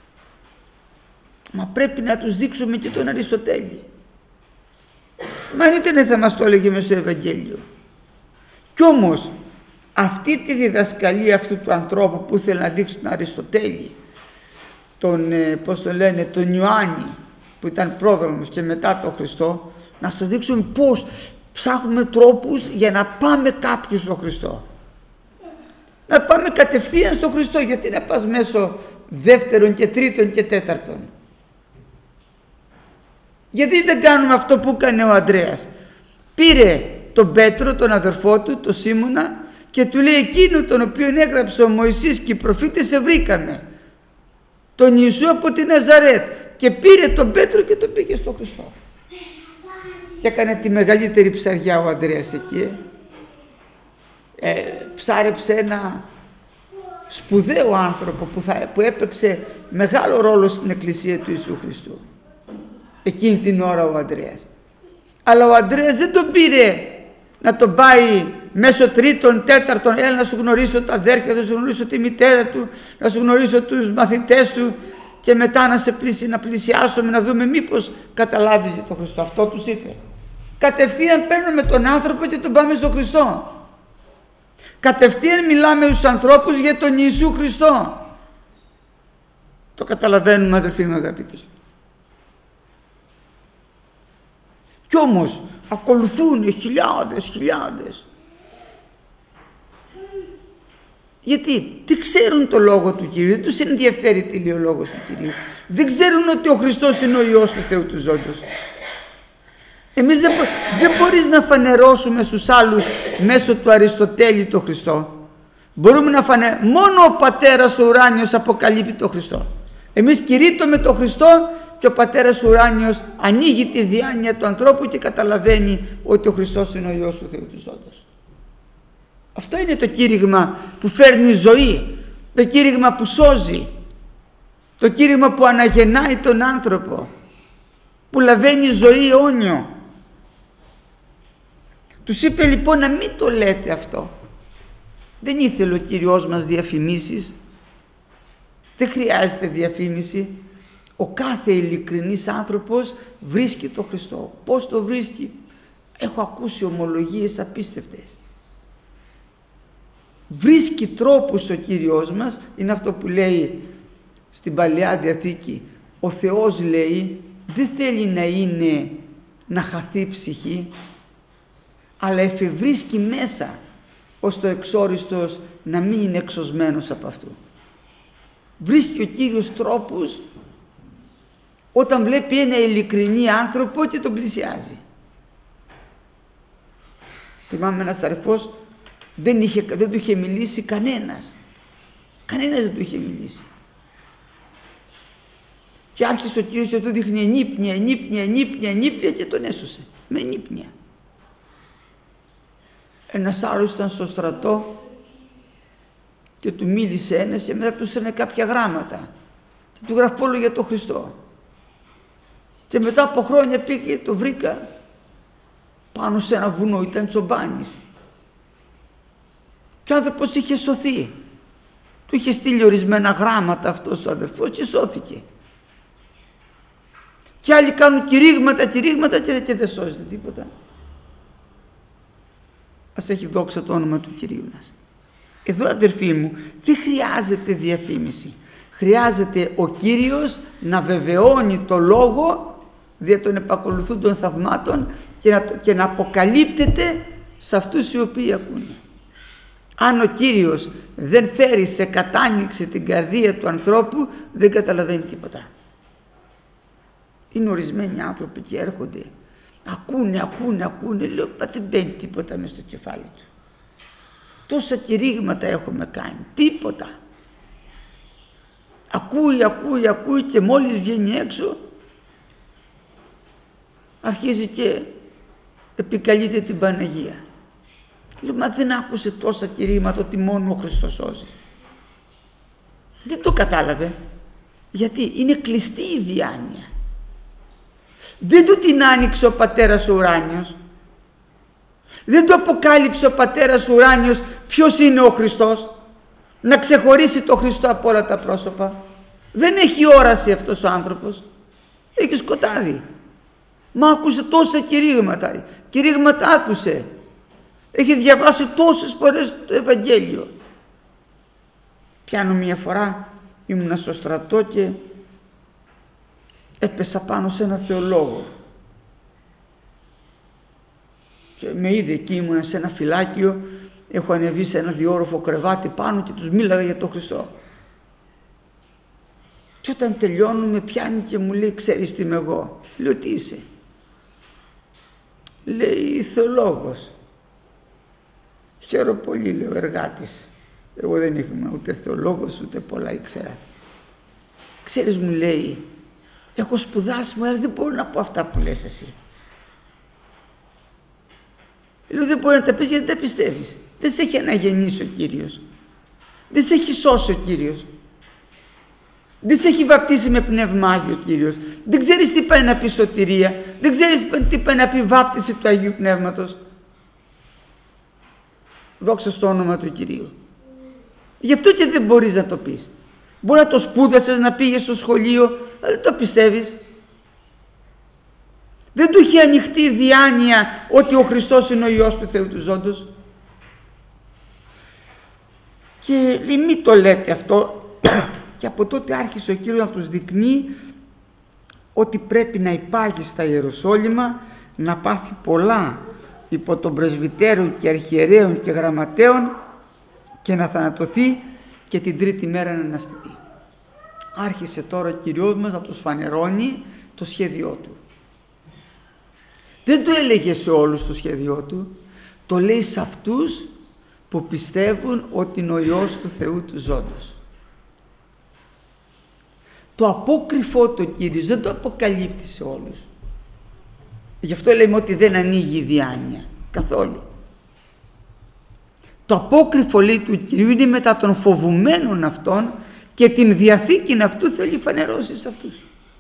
Μα πρέπει να τους δείξουμε και τον Αριστοτέλη. Μα δεν θα μας το έλεγε μες στο Ευαγγέλιο. Κι όμως αυτή τη διδασκαλία αυτού του ανθρώπου που ήθελε να δείξει τον Αριστοτέλη, τον Ιωάννη που ήταν πρόδρομος και μετά τον Χριστό, να σας δείξουμε πώς ψάχνουμε τρόπους για να πάμε κάποιους στον Χριστό. Να πάμε κατευθείαν στον Χριστό. Γιατί να πας μέσω δεύτερον και τρίτον και τέταρτον? Γιατί δεν κάνουμε αυτό που έκανε ο Ανδρέας? Πήρε τον Πέτρο, τον αδερφό του, τον Σίμωνα, και του λέει: εκείνο τον οποίον έγραψε ο Μωυσής και οι προφήτες σε βρήκαμε, τον Ιησού από τη Ναζαρέτ. Και πήρε τον Πέτρο και τον πήγε στον Χριστό. Και έκανε τη μεγαλύτερη ψαριά ο Ανδρέας εκεί. Ψάρεψε ένα σπουδαίο άνθρωπο που έπαιξε μεγάλο ρόλο στην εκκλησία του Ιησού Χριστού εκείνη την ώρα ο Ανδρέας. Αλλά ο Ανδρέας δεν τον πήρε να τον πάει μέσω τρίτον, τέταρτον, έλα να σου γνωρίσω τα αδέρφια, να σου γνωρίσω τη μητέρα του, να σου γνωρίσω τους μαθητές του και μετά να πλησιάσουμε, να δούμε μήπως καταλάβεις τον Χριστό. Αυτό τους είπε. Κατευθείαν παίρνουμε τον άνθρωπο και τον πάμε στον Χριστό. Κατευθείαν μιλάμε στους ανθρώπους για τον Ιησού Χριστό. Το καταλαβαίνουμε, αδερφοί μου αγαπητοί? Κι όμως ακολουθούν χιλιάδες. Γιατί δεν ξέρουν το λόγο του Κυρίου, δεν τους ενδιαφέρει τι λέει ο λόγος του Κυρίου. Δεν ξέρουν ότι ο Χριστός είναι ο Υιός του Θεού του ζώντος. Εμείς δεν μπορείς να φανερώσουμε στους άλλους μέσω του Αριστοτέλη το Χριστό. Μπορούμε να μόνο ο Πατέρας ο Ουράνιος αποκαλύπτει το Χριστό. Εμείς κηρύττουμε το Χριστό και ο Πατέρας Ουράνιος ανοίγει τη διάνοια του ανθρώπου και καταλαβαίνει ότι ο Χριστός είναι ο Υιός του Θεού του ζώντος. Αυτό είναι το κήρυγμα που φέρνει ζωή, το κήρυγμα που σώζει, το κήρυγμα που αναγεννάει τον άνθρωπο, που λαβαίνει ζωή αιώνιο. Τους είπε λοιπόν να μην το λέτε αυτό. Δεν ήθελε ο Κύριος μας διαφημίσεις. Δεν χρειάζεται διαφήμιση. Ο κάθε ειλικρινής άνθρωπος βρίσκει το Χριστό. Πώς το βρίσκει? Έχω ακούσει ομολογίες απίστευτες. Βρίσκει τρόπους ο Κύριος μας. Είναι αυτό που λέει στην Παλαιά Διαθήκη. Ο Θεός, λέει, δεν θέλει να χαθεί η ψυχή, αλλά εφευρίσκει μέσα ώστε ο εξόριστος να μην είναι εξωσμένος από αυτού. Βρίσκει ο Κύριος τρόπους όταν βλέπει ένα ειλικρινή άνθρωπο και τον πλησιάζει. Θυμάμαι ένας αδερφός, δεν του είχε μιλήσει κανένας δεν του είχε μιλήσει, και άρχισε ο Κύριος και του δείχνει ενύπνια και τον έσωσε με ενύπνια. Ένας άλλος ήταν στο στρατό και του μίλησε ένας και μετά του έστελνε κάποια γράμματα και του γραφόλου για τον Χριστό. Και μετά από χρόνια πήγε και το βρήκα πάνω σε ένα βουνό, ήταν τσομπάνης. Και ο άνθρωπος είχε σωθεί. Του είχε στείλει ορισμένα γράμματα αυτός ο αδερφός και σώθηκε. Και άλλοι κάνουν κηρύγματα και δεν σώζεται τίποτα. Ας έχει δόξα το όνομα του Κυρίου μας. Εδώ, αδερφοί μου, δεν χρειάζεται διαφήμιση. Χρειάζεται ο Κύριος να βεβαιώνει το λόγο δια των επακολουθούν των θαυμάτων και να αποκαλύπτεται σε αυτούς οι οποίοι ακούνε. Αν ο Κύριος δεν φέρει σε κατάνοιξη την καρδία του ανθρώπου, δεν καταλαβαίνει τίποτα. Είναι ορισμένοι άνθρωποι και έρχονται, ακούνε, λέω, δεν μπαίνει τίποτα μες στο κεφάλι του. Τόσα κηρύγματα έχουμε κάνει, τίποτα. Ακούει και μόλις βγαίνει έξω αρχίζει και επικαλείται την Παναγία. Λέω, μα δεν άκουσε τόσα κηρύγματα ότι μόνο ο Χριστός σώζει? Δεν το κατάλαβε. Γιατί είναι κλειστή η διάνοια. Δεν του την άνοιξε ο Πατέρας Ουράνιος. Δεν του αποκάλυψε ο Πατέρας Ουράνιος ποιος είναι ο Χριστός. Να ξεχωρίσει το Χριστό από όλα τα πρόσωπα. Δεν έχει όραση αυτός ο άνθρωπος. Έχει σκοτάδι. Μα άκουσε τόσα κηρύγματα άκουσε. Έχει διαβάσει τόσες φορές το Ευαγγέλιο. Πιάνω μια φορά, ήμουνα στο στρατό και έπεσα πάνω σε ένα θεολόγο. Και με είδε εκεί, ήμουνα σε ένα φυλάκιο, έχω ανεβεί σε ένα διόροφο κρεβάτι πάνω και τους μίλαγα για τον Χριστό. Και όταν τελειώνουν με πιάνει και μου λέει, ξέρεις τι είμαι εγώ? Λέω, τι είσαι? Λέει, θεολόγος. Χαίρομαι πολύ, λέω, εργάτης. Εγώ δεν ήμουν ούτε θεολόγος ούτε πολλά ήξερα. Ξέρεις, μου λέει, έχω σπουδάσει, αλλά δεν μπορώ να πω αυτά που λες εσύ. Λέω, δεν μπορεί να τα πεις γιατί δεν τα πιστεύεις. Δεν σε έχει αναγεννήσει ο Κύριος. Δεν σε έχει σώσει ο Κύριος. Δεν σε έχει βαπτίσει με Πνεύμα Άγιο ο Κύριος. Δεν ξέρεις τι πάει να πει σωτηρία. Δεν ξέρεις τι πάει να πει βάπτιση του Αγίου Πνεύματος. Δόξα στο όνομα του Κυρίου. Γι' αυτό και δεν μπορείς να το πεις. Μπορεί να το σπούδασες, να πήγες στο σχολείο, αλλά δεν το πιστεύεις. Δεν του είχε ανοιχτεί η διάνοια ότι ο Χριστός είναι ο Υιός του Θεού του Ζώντος. Και λέει, μη το λέτε αυτό. Και από τότε άρχισε ο Κύριος να τους δεικνύει ότι πρέπει να υπάγει στα Ιεροσόλυμα, να πάθει πολλά υπό των πρεσβυτέρων και αρχιερέων και γραμματέων και να θανατωθεί και την τρίτη μέρα να αναστηθεί. Άρχισε τώρα ο Κυριός μας να τους φανερώνει το σχέδιό του. Δεν το έλεγε σε όλους το σχέδιό του, το λέει σε αυτούς που πιστεύουν ότι είναι ο Υιός του Θεού του Ζώντος. Το απόκρυφό το Κύριος δεν το αποκαλύπτει σε όλους. Γι' αυτό λέμε ότι δεν ανοίγει η διάνοια καθόλου. Το απόκρυφο, λέει, του Κυρίου είναι μετά των φοβουμένων αυτών και την διαθήκη αυτού θέλει φανερώσει σε αυτούς.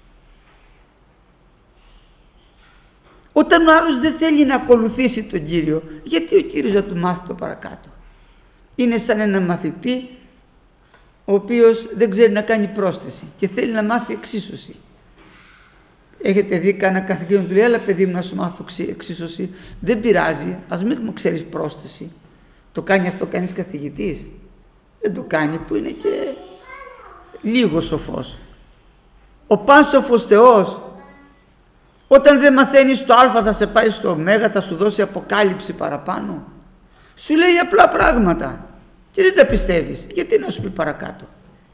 Όταν ο άλλος δεν θέλει να ακολουθήσει τον Κύριο, γιατί ο Κύριος θα του μάθει το παρακάτω? Είναι σαν ένα μαθητή ο οποίος δεν ξέρει να κάνει πρόσθεση και θέλει να μάθει εξίσωση. Έχετε δει κανένα καθηγητή του λέει, έλα παιδί μου να σου μάθω εξίσωση? Δεν πειράζει, ας μην μου ξέρεις πρόσθεση. Το κάνει αυτό κανείς καθηγητής? Δεν το κάνει, που είναι και λίγο σοφός. Ο πάνσοφος Θεός, όταν δεν μαθαίνεις το α θα σε πάει στο ω, θα σου δώσει αποκάλυψη παραπάνω. Σου λέει απλά πράγματα και δεν τα πιστεύεις. Γιατί να σου πει παρακάτω?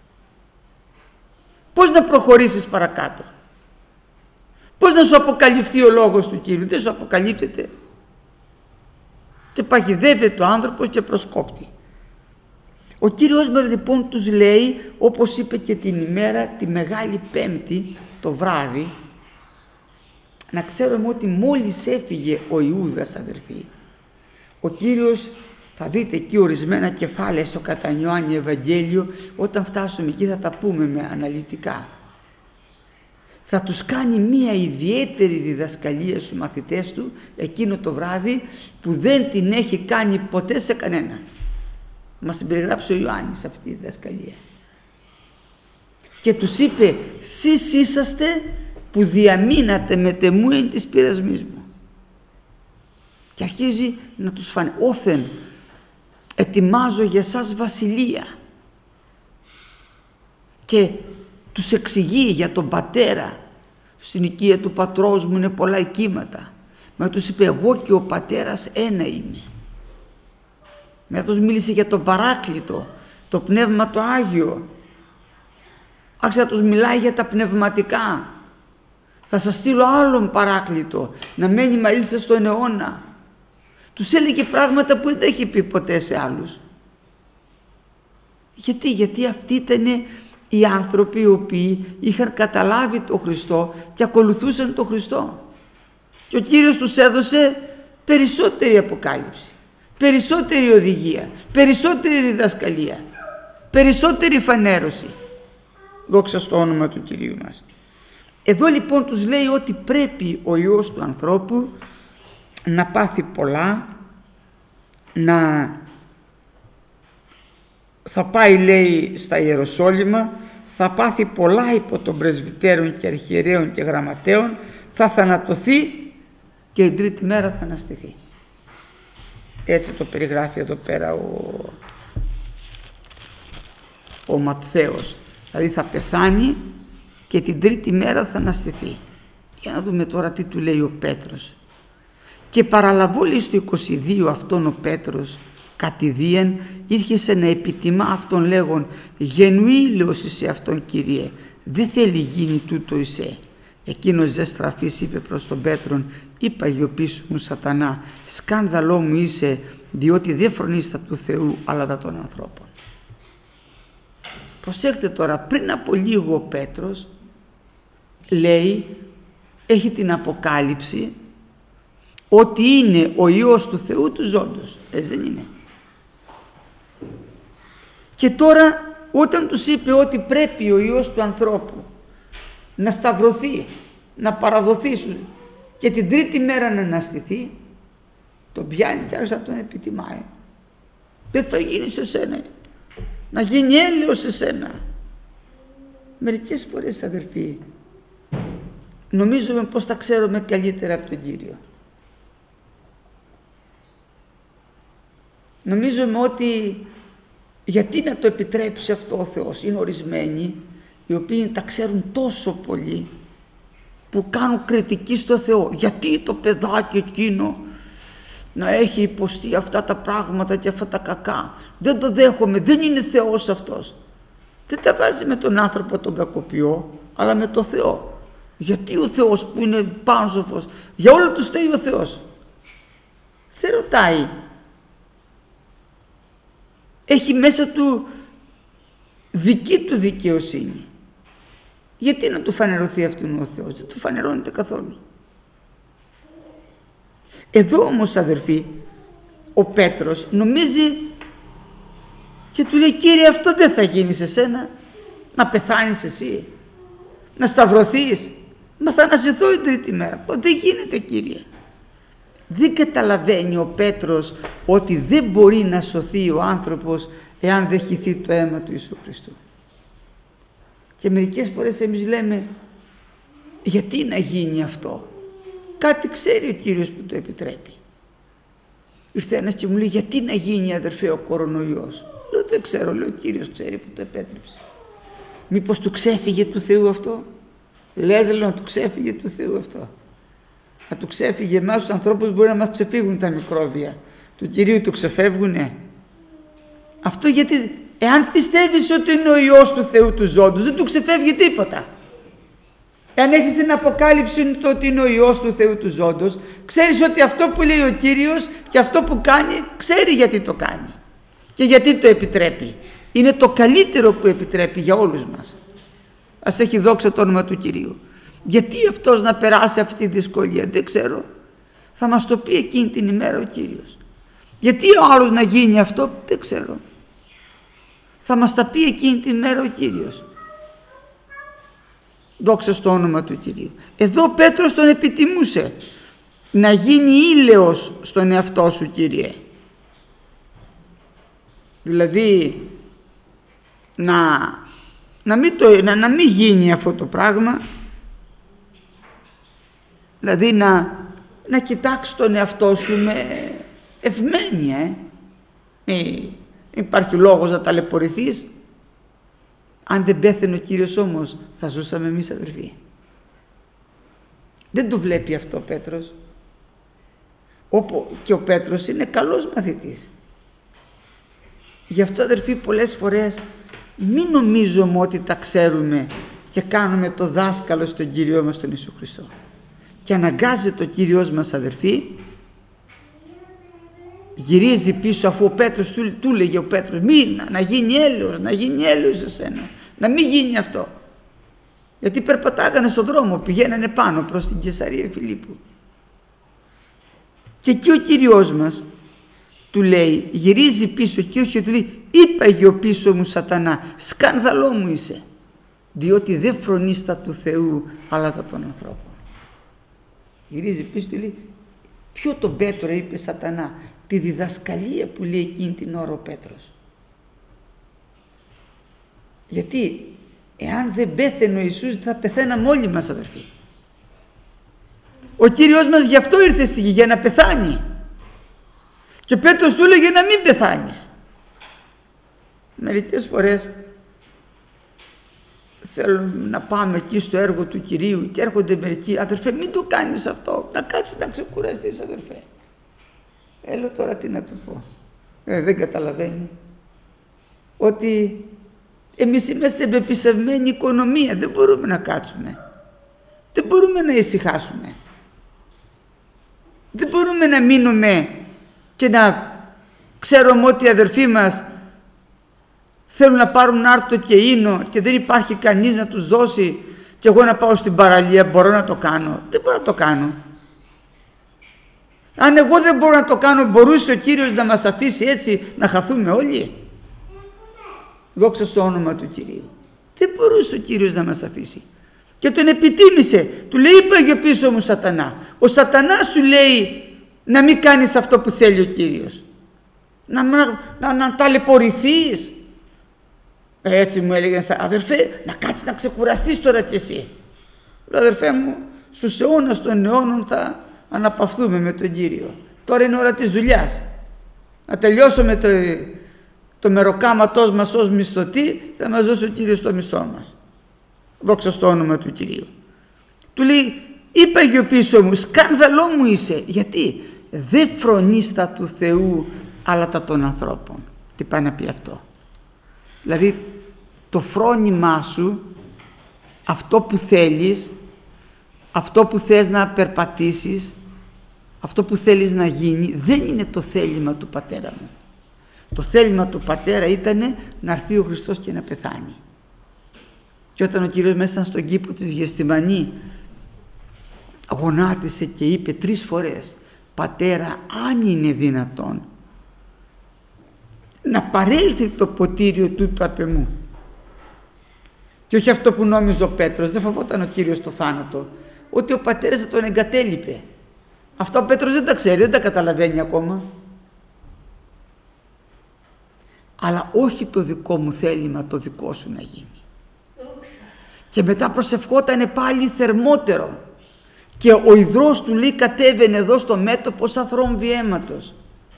Πώς να προχωρήσεις παρακάτω? Πώς να σου αποκαλυφθεί ο λόγος του Κύριου? Δεν σου αποκαλύπτεται. Και παγιδεύεται ο άνθρωπος και προσκόπτει. Ο Κύριος μας λοιπόν τους λέει, όπως είπε και την ημέρα τη Μεγάλη Πέμπτη το βράδυ, να ξέρουμε ότι μόλις έφυγε ο Ιούδας, αδερφοί, ο Κύριος, θα δείτε εκεί ορισμένα κεφάλαια στο κατά Ιωάννη Ευαγγέλιο, όταν φτάσουμε εκεί θα τα πούμε με αναλυτικά. Θα τους κάνει μία ιδιαίτερη διδασκαλία στους μαθητές του εκείνο το βράδυ που δεν την έχει κάνει ποτέ σε κανένα. Μας την περιγράψει ο Ιωάννης αυτή τη διδασκαλία. Και τους είπε, σεις είσαστε που διαμείνατε με τεμού εν της πειρασμής μου. Και αρχίζει να τους φανεί, όθεν ετοιμάζω για σας βασιλεία. Και τους εξηγεί για τον πατέρα. Στην οικία του πατρός μου είναι πολλά οικίματα. Μα τους είπε, εγώ και ο πατέρας ένα είμαι. Με τους μίλησε για τον Παράκλητο, το Πνεύμα το Άγιο. Άρχισε να τους μιλάει για τα πνευματικά. Θα σας στείλω άλλον Παράκλητο να μένει μαζί σας στον αιώνα. Τους έλεγε πράγματα που δεν τα έχει πει ποτέ σε άλλους. Γιατί αυτοί ήταν οι άνθρωποι οι οποίοι είχαν καταλάβει τον Χριστό και ακολουθούσαν τον Χριστό. Και ο Κύριος τους έδωσε περισσότερη αποκάλυψη, περισσότερη οδηγία, περισσότερη διδασκαλία, περισσότερη φανέρωση. Δόξα στο όνομα του Κυρίου μας. Εδώ λοιπόν τους λέει ότι πρέπει ο Υιός του ανθρώπου να πάθει πολλά, θα πάει, λέει, στα Ιεροσόλυμα, θα πάθει πολλά υπό των πρεσβυτέρων και αρχιερέων και γραμματέων, θα θανατωθεί και την τρίτη μέρα θα αναστηθεί. Έτσι το περιγράφει εδώ πέρα ο Ματθαίος. Δηλαδή θα πεθάνει και την τρίτη μέρα θα αναστηθεί. Για να δούμε τώρα τι του λέει ο Πέτρος. Και παραλαβώ, λέει, στο 22 αυτόν ο Πέτρος κατηδίαν ήρχεσε να επιτιμά αυτόν λέγον «Γενουήλαιος είσαι αυτόν, Κύριε, δεν θέλει γίνει τούτο εισέ». Εκείνος δε στραφής είπε προς τον Πέτρον «Είπα γιοπίσου μου Σατανά, σκάνδαλό μου είσαι, διότι δεν φρονείς τα του Θεού αλλά τα των ανθρώπων». Προσέξτε τώρα, πριν από λίγο ο Πέτρος λέει, έχει την αποκάλυψη ότι είναι ο Υιός του Θεού του ζώντος. Έτσι δεν είναι? Και τώρα όταν τους είπε ότι πρέπει ο Υιός του ανθρώπου να σταυρωθεί, να παραδοθεί και την τρίτη μέρα να αναστηθεί, τον πιάνει και άρχισε να τον επιτιμάει. Δεν θα γίνει σε σένα, να γίνει έλεος σε σένα. Μερικές φορές, αδερφοί, νομίζουμε πως τα ξέρουμε καλύτερα από τον Κύριο. Νομίζουμε ότι γιατί να το επιτρέψει αυτό ο Θεός. Είναι ορισμένοι οι οποίοι τα ξέρουν τόσο πολύ που κάνουν κριτική στο Θεό. Γιατί το παιδάκι εκείνο να έχει υποστεί αυτά τα πράγματα και αυτά τα κακά? Δεν το δέχομαι, δεν είναι Θεός αυτός. Δεν τα βάζει με τον άνθρωπο τον κακοποιό, αλλά με τον Θεό. Γιατί ο Θεός που είναι πάνσοφος, για όλο του φταίει ο Θεός? Δεν ρωτάει. Έχει μέσα του δική του δικαιοσύνη. Γιατί να του φανερωθεί αυτόν ο Θεός? Δεν του φανερώνεται καθόλου. Εδώ όμως, αδερφοί, ο Πέτρος νομίζει και του λέει «Κύριε, αυτό δεν θα γίνει σε σένα, να πεθάνεις εσύ, να σταυρωθείς, μα θα αναζηθώ την τρίτη μέρα». Δεν γίνεται, Κύριε. Δεν καταλαβαίνει ο Πέτρος ότι δεν μπορεί να σωθεί ο άνθρωπος εάν δεν χυθεί το αίμα του Ιησού Χριστού. Και μερικές φορές εμείς λέμε γιατί να γίνει αυτό? Κάτι ξέρει ο Κύριος που το επιτρέπει. Ήρθε ένας και μου λέει γιατί να γίνει, αδερφέ, ο κορονοϊός? Λέω δεν ξέρω, λέει, ο Κύριος ξέρει που το επέτρεψε. Μήπως του ξέφυγε του Θεού αυτό? Λες, λέω, να του ξέφυγε του Θεού αυτό? Να του ξέφυγε εμάς τους ανθρώπους μπορεί να μας ξεφύγουν τα μικρόβια. Του Κυρίου του ξεφεύγουνε? Αυτό γιατί εάν πιστεύεις ότι είναι ο Υιός του Θεού του ζώντος, δεν του ξεφεύγει τίποτα. Εάν έχεις την αποκάλυψη το ότι είναι ο Υιός του Θεού του ζώντος, ξέρεις ότι αυτό που λέει ο Κύριος και αυτό που κάνει, ξέρει γιατί το κάνει και γιατί το επιτρέπει. Είναι το καλύτερο που επιτρέπει για όλους μας. Ας έχει δόξα το όνομα του Κυρίου. Γιατί αυτός να περάσει αυτή τη δυσκολία? Δεν ξέρω. Θα μας το πει εκείνη την ημέρα ο Κύριος. Γιατί ο άλλος να γίνει αυτό? Δεν ξέρω. Θα μας τα πει εκείνη την ημέρα ο Κύριος. Δόξα στο όνομα του Κυρίου. Εδώ ο Πέτρος τον επιτιμούσε. Να γίνει ήλαιος στον εαυτό σου, Κύριε. Δηλαδή να μην γίνει αυτό το πράγμα. Δηλαδή να κοιτάξεις τον εαυτό σου με ευμένεια. Υπάρχει λόγος να ταλαιπωρηθείς. Αν δεν πέθαινε ο Κύριος όμως, θα ζούσαμε εμείς, αδερφοί. Δεν το βλέπει αυτό ο Πέτρος. Και ο Πέτρος είναι καλός μαθητής. Γι' αυτό, αδερφοί, πολλές φορές μην νομίζουμε ότι τα ξέρουμε και κάνουμε το δάσκαλο στον Κύριό μας τον Ιησού Χριστό. Και αναγκάζεται ο Κύριος μας, αδερφοί, γυρίζει πίσω, αφού ο Πέτρος του λέγε ο Πέτρος να γίνει έλεος σε σένα, να μην γίνει αυτό. Γιατί περπατάγανε στον δρόμο, πηγαίνανε πάνω προς την Καισαρία Φιλίππου. Και εκεί ο Κύριος μας του λέει, γυρίζει πίσω ο Κύριος και του λέει «Είπα γιο πίσω μου Σατανά, σκάνδαλό μου είσαι, διότι δεν φρονείς τα του Θεού αλλά τα των ανθρώπων». Γυρίζει πίσω του λέει ποιο τον Πέτρο είπε Σατανά? Τη διδασκαλία που λέει εκείνη την ώρα ο Πέτρος. Γιατί εάν δεν πέθαινε ο Ιησούς θα πεθαίναμε όλοι μας, αδερφοί. Ο Κύριος μας γι' αυτό ήρθε στη γη, για να πεθάνει. Και ο Πέτρος του έλεγε να μην πεθάνεις. Μερικές φορές θέλω να πάμε εκεί στο έργο του Κυρίου και έρχονται μερικοί, αδερφέ μην το κάνεις αυτό, να κάτσεις να ξεκουραστείς, αδερφέ. Έλα τώρα τι να του πω. Δεν καταλαβαίνει ότι εμείς είμαστε πεπισευμένη οικονομία, δεν μπορούμε να κάτσουμε, δεν μπορούμε να ησυχάσουμε, δεν μπορούμε να μείνουμε και να ξέρουμε ότι οι αδερφοί μας θέλουν να πάρουν άρτο και ίνο και δεν υπάρχει κανείς να τους δώσει και εγώ να πάω στην παραλία, μπορώ να το κάνω? Δεν μπορώ να το κάνω. Αν εγώ δεν μπορώ να το κάνω, μπορούσε ο Κύριος να μας αφήσει έτσι να χαθούμε όλοι? Δόξα στο όνομα του Κυρίου. Δεν μπορούσε ο Κύριος να μας αφήσει. Και τον επιτίμησε. Του λέει, είπα πίσω μου Σατανά. Ο Σατανάς σου λέει να μην κάνεις αυτό που θέλει ο Κύριος. Να ταλαιπωρηθείς. Έτσι μου έλεγαν, αδερφέ, να κάτσεις να ξεκουραστείς τώρα κι εσύ. Λέω, αδερφέ μου, στους αιώνας των αιώνων θα αναπαυθούμε με τον Κύριο. Τώρα είναι ώρα της δουλειάς. Να τελειώσουμε το μεροκάματός μας ως μισθωτή, θα μας δώσει ο Κύριος το μισθό μας. Δόξα στο όνομα του Κυρίου. Του λέει, είπα πίσω μου, σκάνδαλό μου είσαι. Γιατί? Δεν φρονείς τα του Θεού, αλλά τα των ανθρώπων. Τι πάει να πει αυτό? Δηλαδή το φρόνημά σου, αυτό που θέλεις, αυτό που θες να περπατήσεις, αυτό που θέλεις να γίνει, δεν είναι το θέλημα του πατέρα μου. Το θέλημα του πατέρα ήταν να έρθει ο Χριστός και να πεθάνει. Και όταν ο Κύριος μέσα στον κήπο της Γεστημανή γονάτισε και είπε 3 φορές, Πατέρα, αν είναι δυνατόν να παρέλθει το ποτήριο τούτο απ' εμού. Και όχι αυτό που νόμιζε ο Πέτρος, δεν φοβόταν ο Κύριος το θάνατο, ότι ο πατέρας θα τον εγκατέλειπε. Αυτό ο Πέτρος δεν τα ξέρει, δεν τα καταλαβαίνει ακόμα. Αλλά όχι το δικό μου θέλημα, το δικό σου να γίνει. Και μετά προσευχότανε πάλι θερμότερο. Και ο υδρός του λέει κατέβαινε εδώ στο μέτωπο σαν θρόμβη αίματος.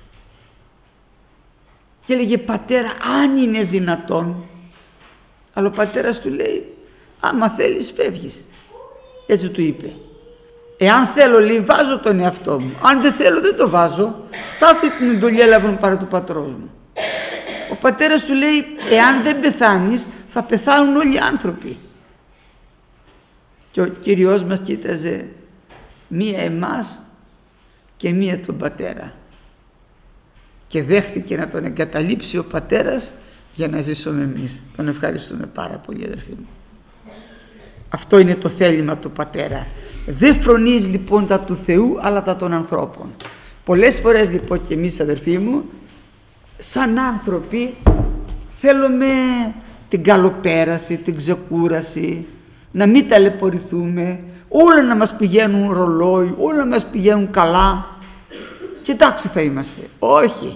Και έλεγε, Πατέρα, αν είναι δυνατόν. Αλλά ο πατέρας του λέει, άμα θέλεις φεύγεις. Έτσι του είπε. Εάν θέλω, λέει, βάζω τον εαυτό μου. Αν δεν θέλω, δεν το βάζω. Ταύτη την εντολή έλαβαν παρά του πατρός μου. Ο πατέρας του λέει, εάν δεν πεθάνεις, θα πεθάνουν όλοι οι άνθρωποι. Και ο Κύριος μας κοίταζε μία εμάς και μία τον πατέρα. Και δέχτηκε να τον εγκαταλείψει ο πατέρας για να ζήσουμε εμείς. Τον ευχαριστούμε πάρα πολύ, αδερφοί μου. Αυτό είναι το θέλημα του πατέρα. Δεν φρονείς λοιπόν τα του Θεού, αλλά τα των ανθρώπων. Πολλές φορές λοιπόν και εμείς, αδερφοί μου, σαν άνθρωποι θέλουμε την καλοπέραση, την ξεκούραση, να μην ταλαιπωρηθούμε, όλα να μας πηγαίνουν ρολόι, όλα να μας πηγαίνουν καλά και εντάξει θα είμαστε. Όχι.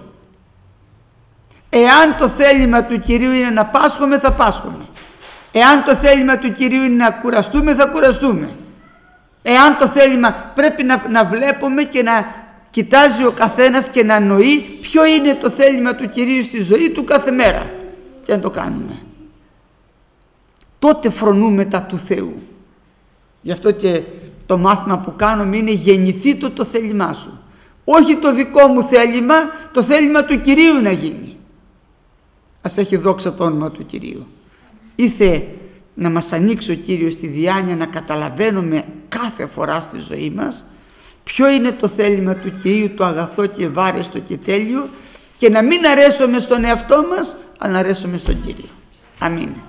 Εάν το θέλημα του Κυρίου είναι να πάσχουμε, θα πάσχουμε. Εάν το θέλημα του Κυρίου είναι να κουραστούμε, θα κουραστούμε. Εάν το θέλημα πρέπει να βλέπουμε και να κοιτάζει ο καθένας και να νοεί ποιο είναι το θέλημα του Κυρίου στη ζωή του κάθε μέρα και να το κάνουμε. Τότε φρονούμε τα του Θεού. Γι' αυτό και το μάθημα που κάνουμε είναι γεννηθεί το θέλημά σου. Όχι το δικό μου θέλημα, το θέλημα του Κυρίου να γίνει. Ας έχει δόξα το όνομα του Κυρίου. Ήθε να μας ανοίξει ο Κύριος τη διάνοια να καταλαβαίνουμε κάθε φορά στη ζωή μας ποιο είναι το θέλημα του Κυρίου, το αγαθό και ευάρεστο και τέλειο, και να μην αρέσουμε στον εαυτό μας, αλλά να αρέσουμε στον Κύριο. Αμήν.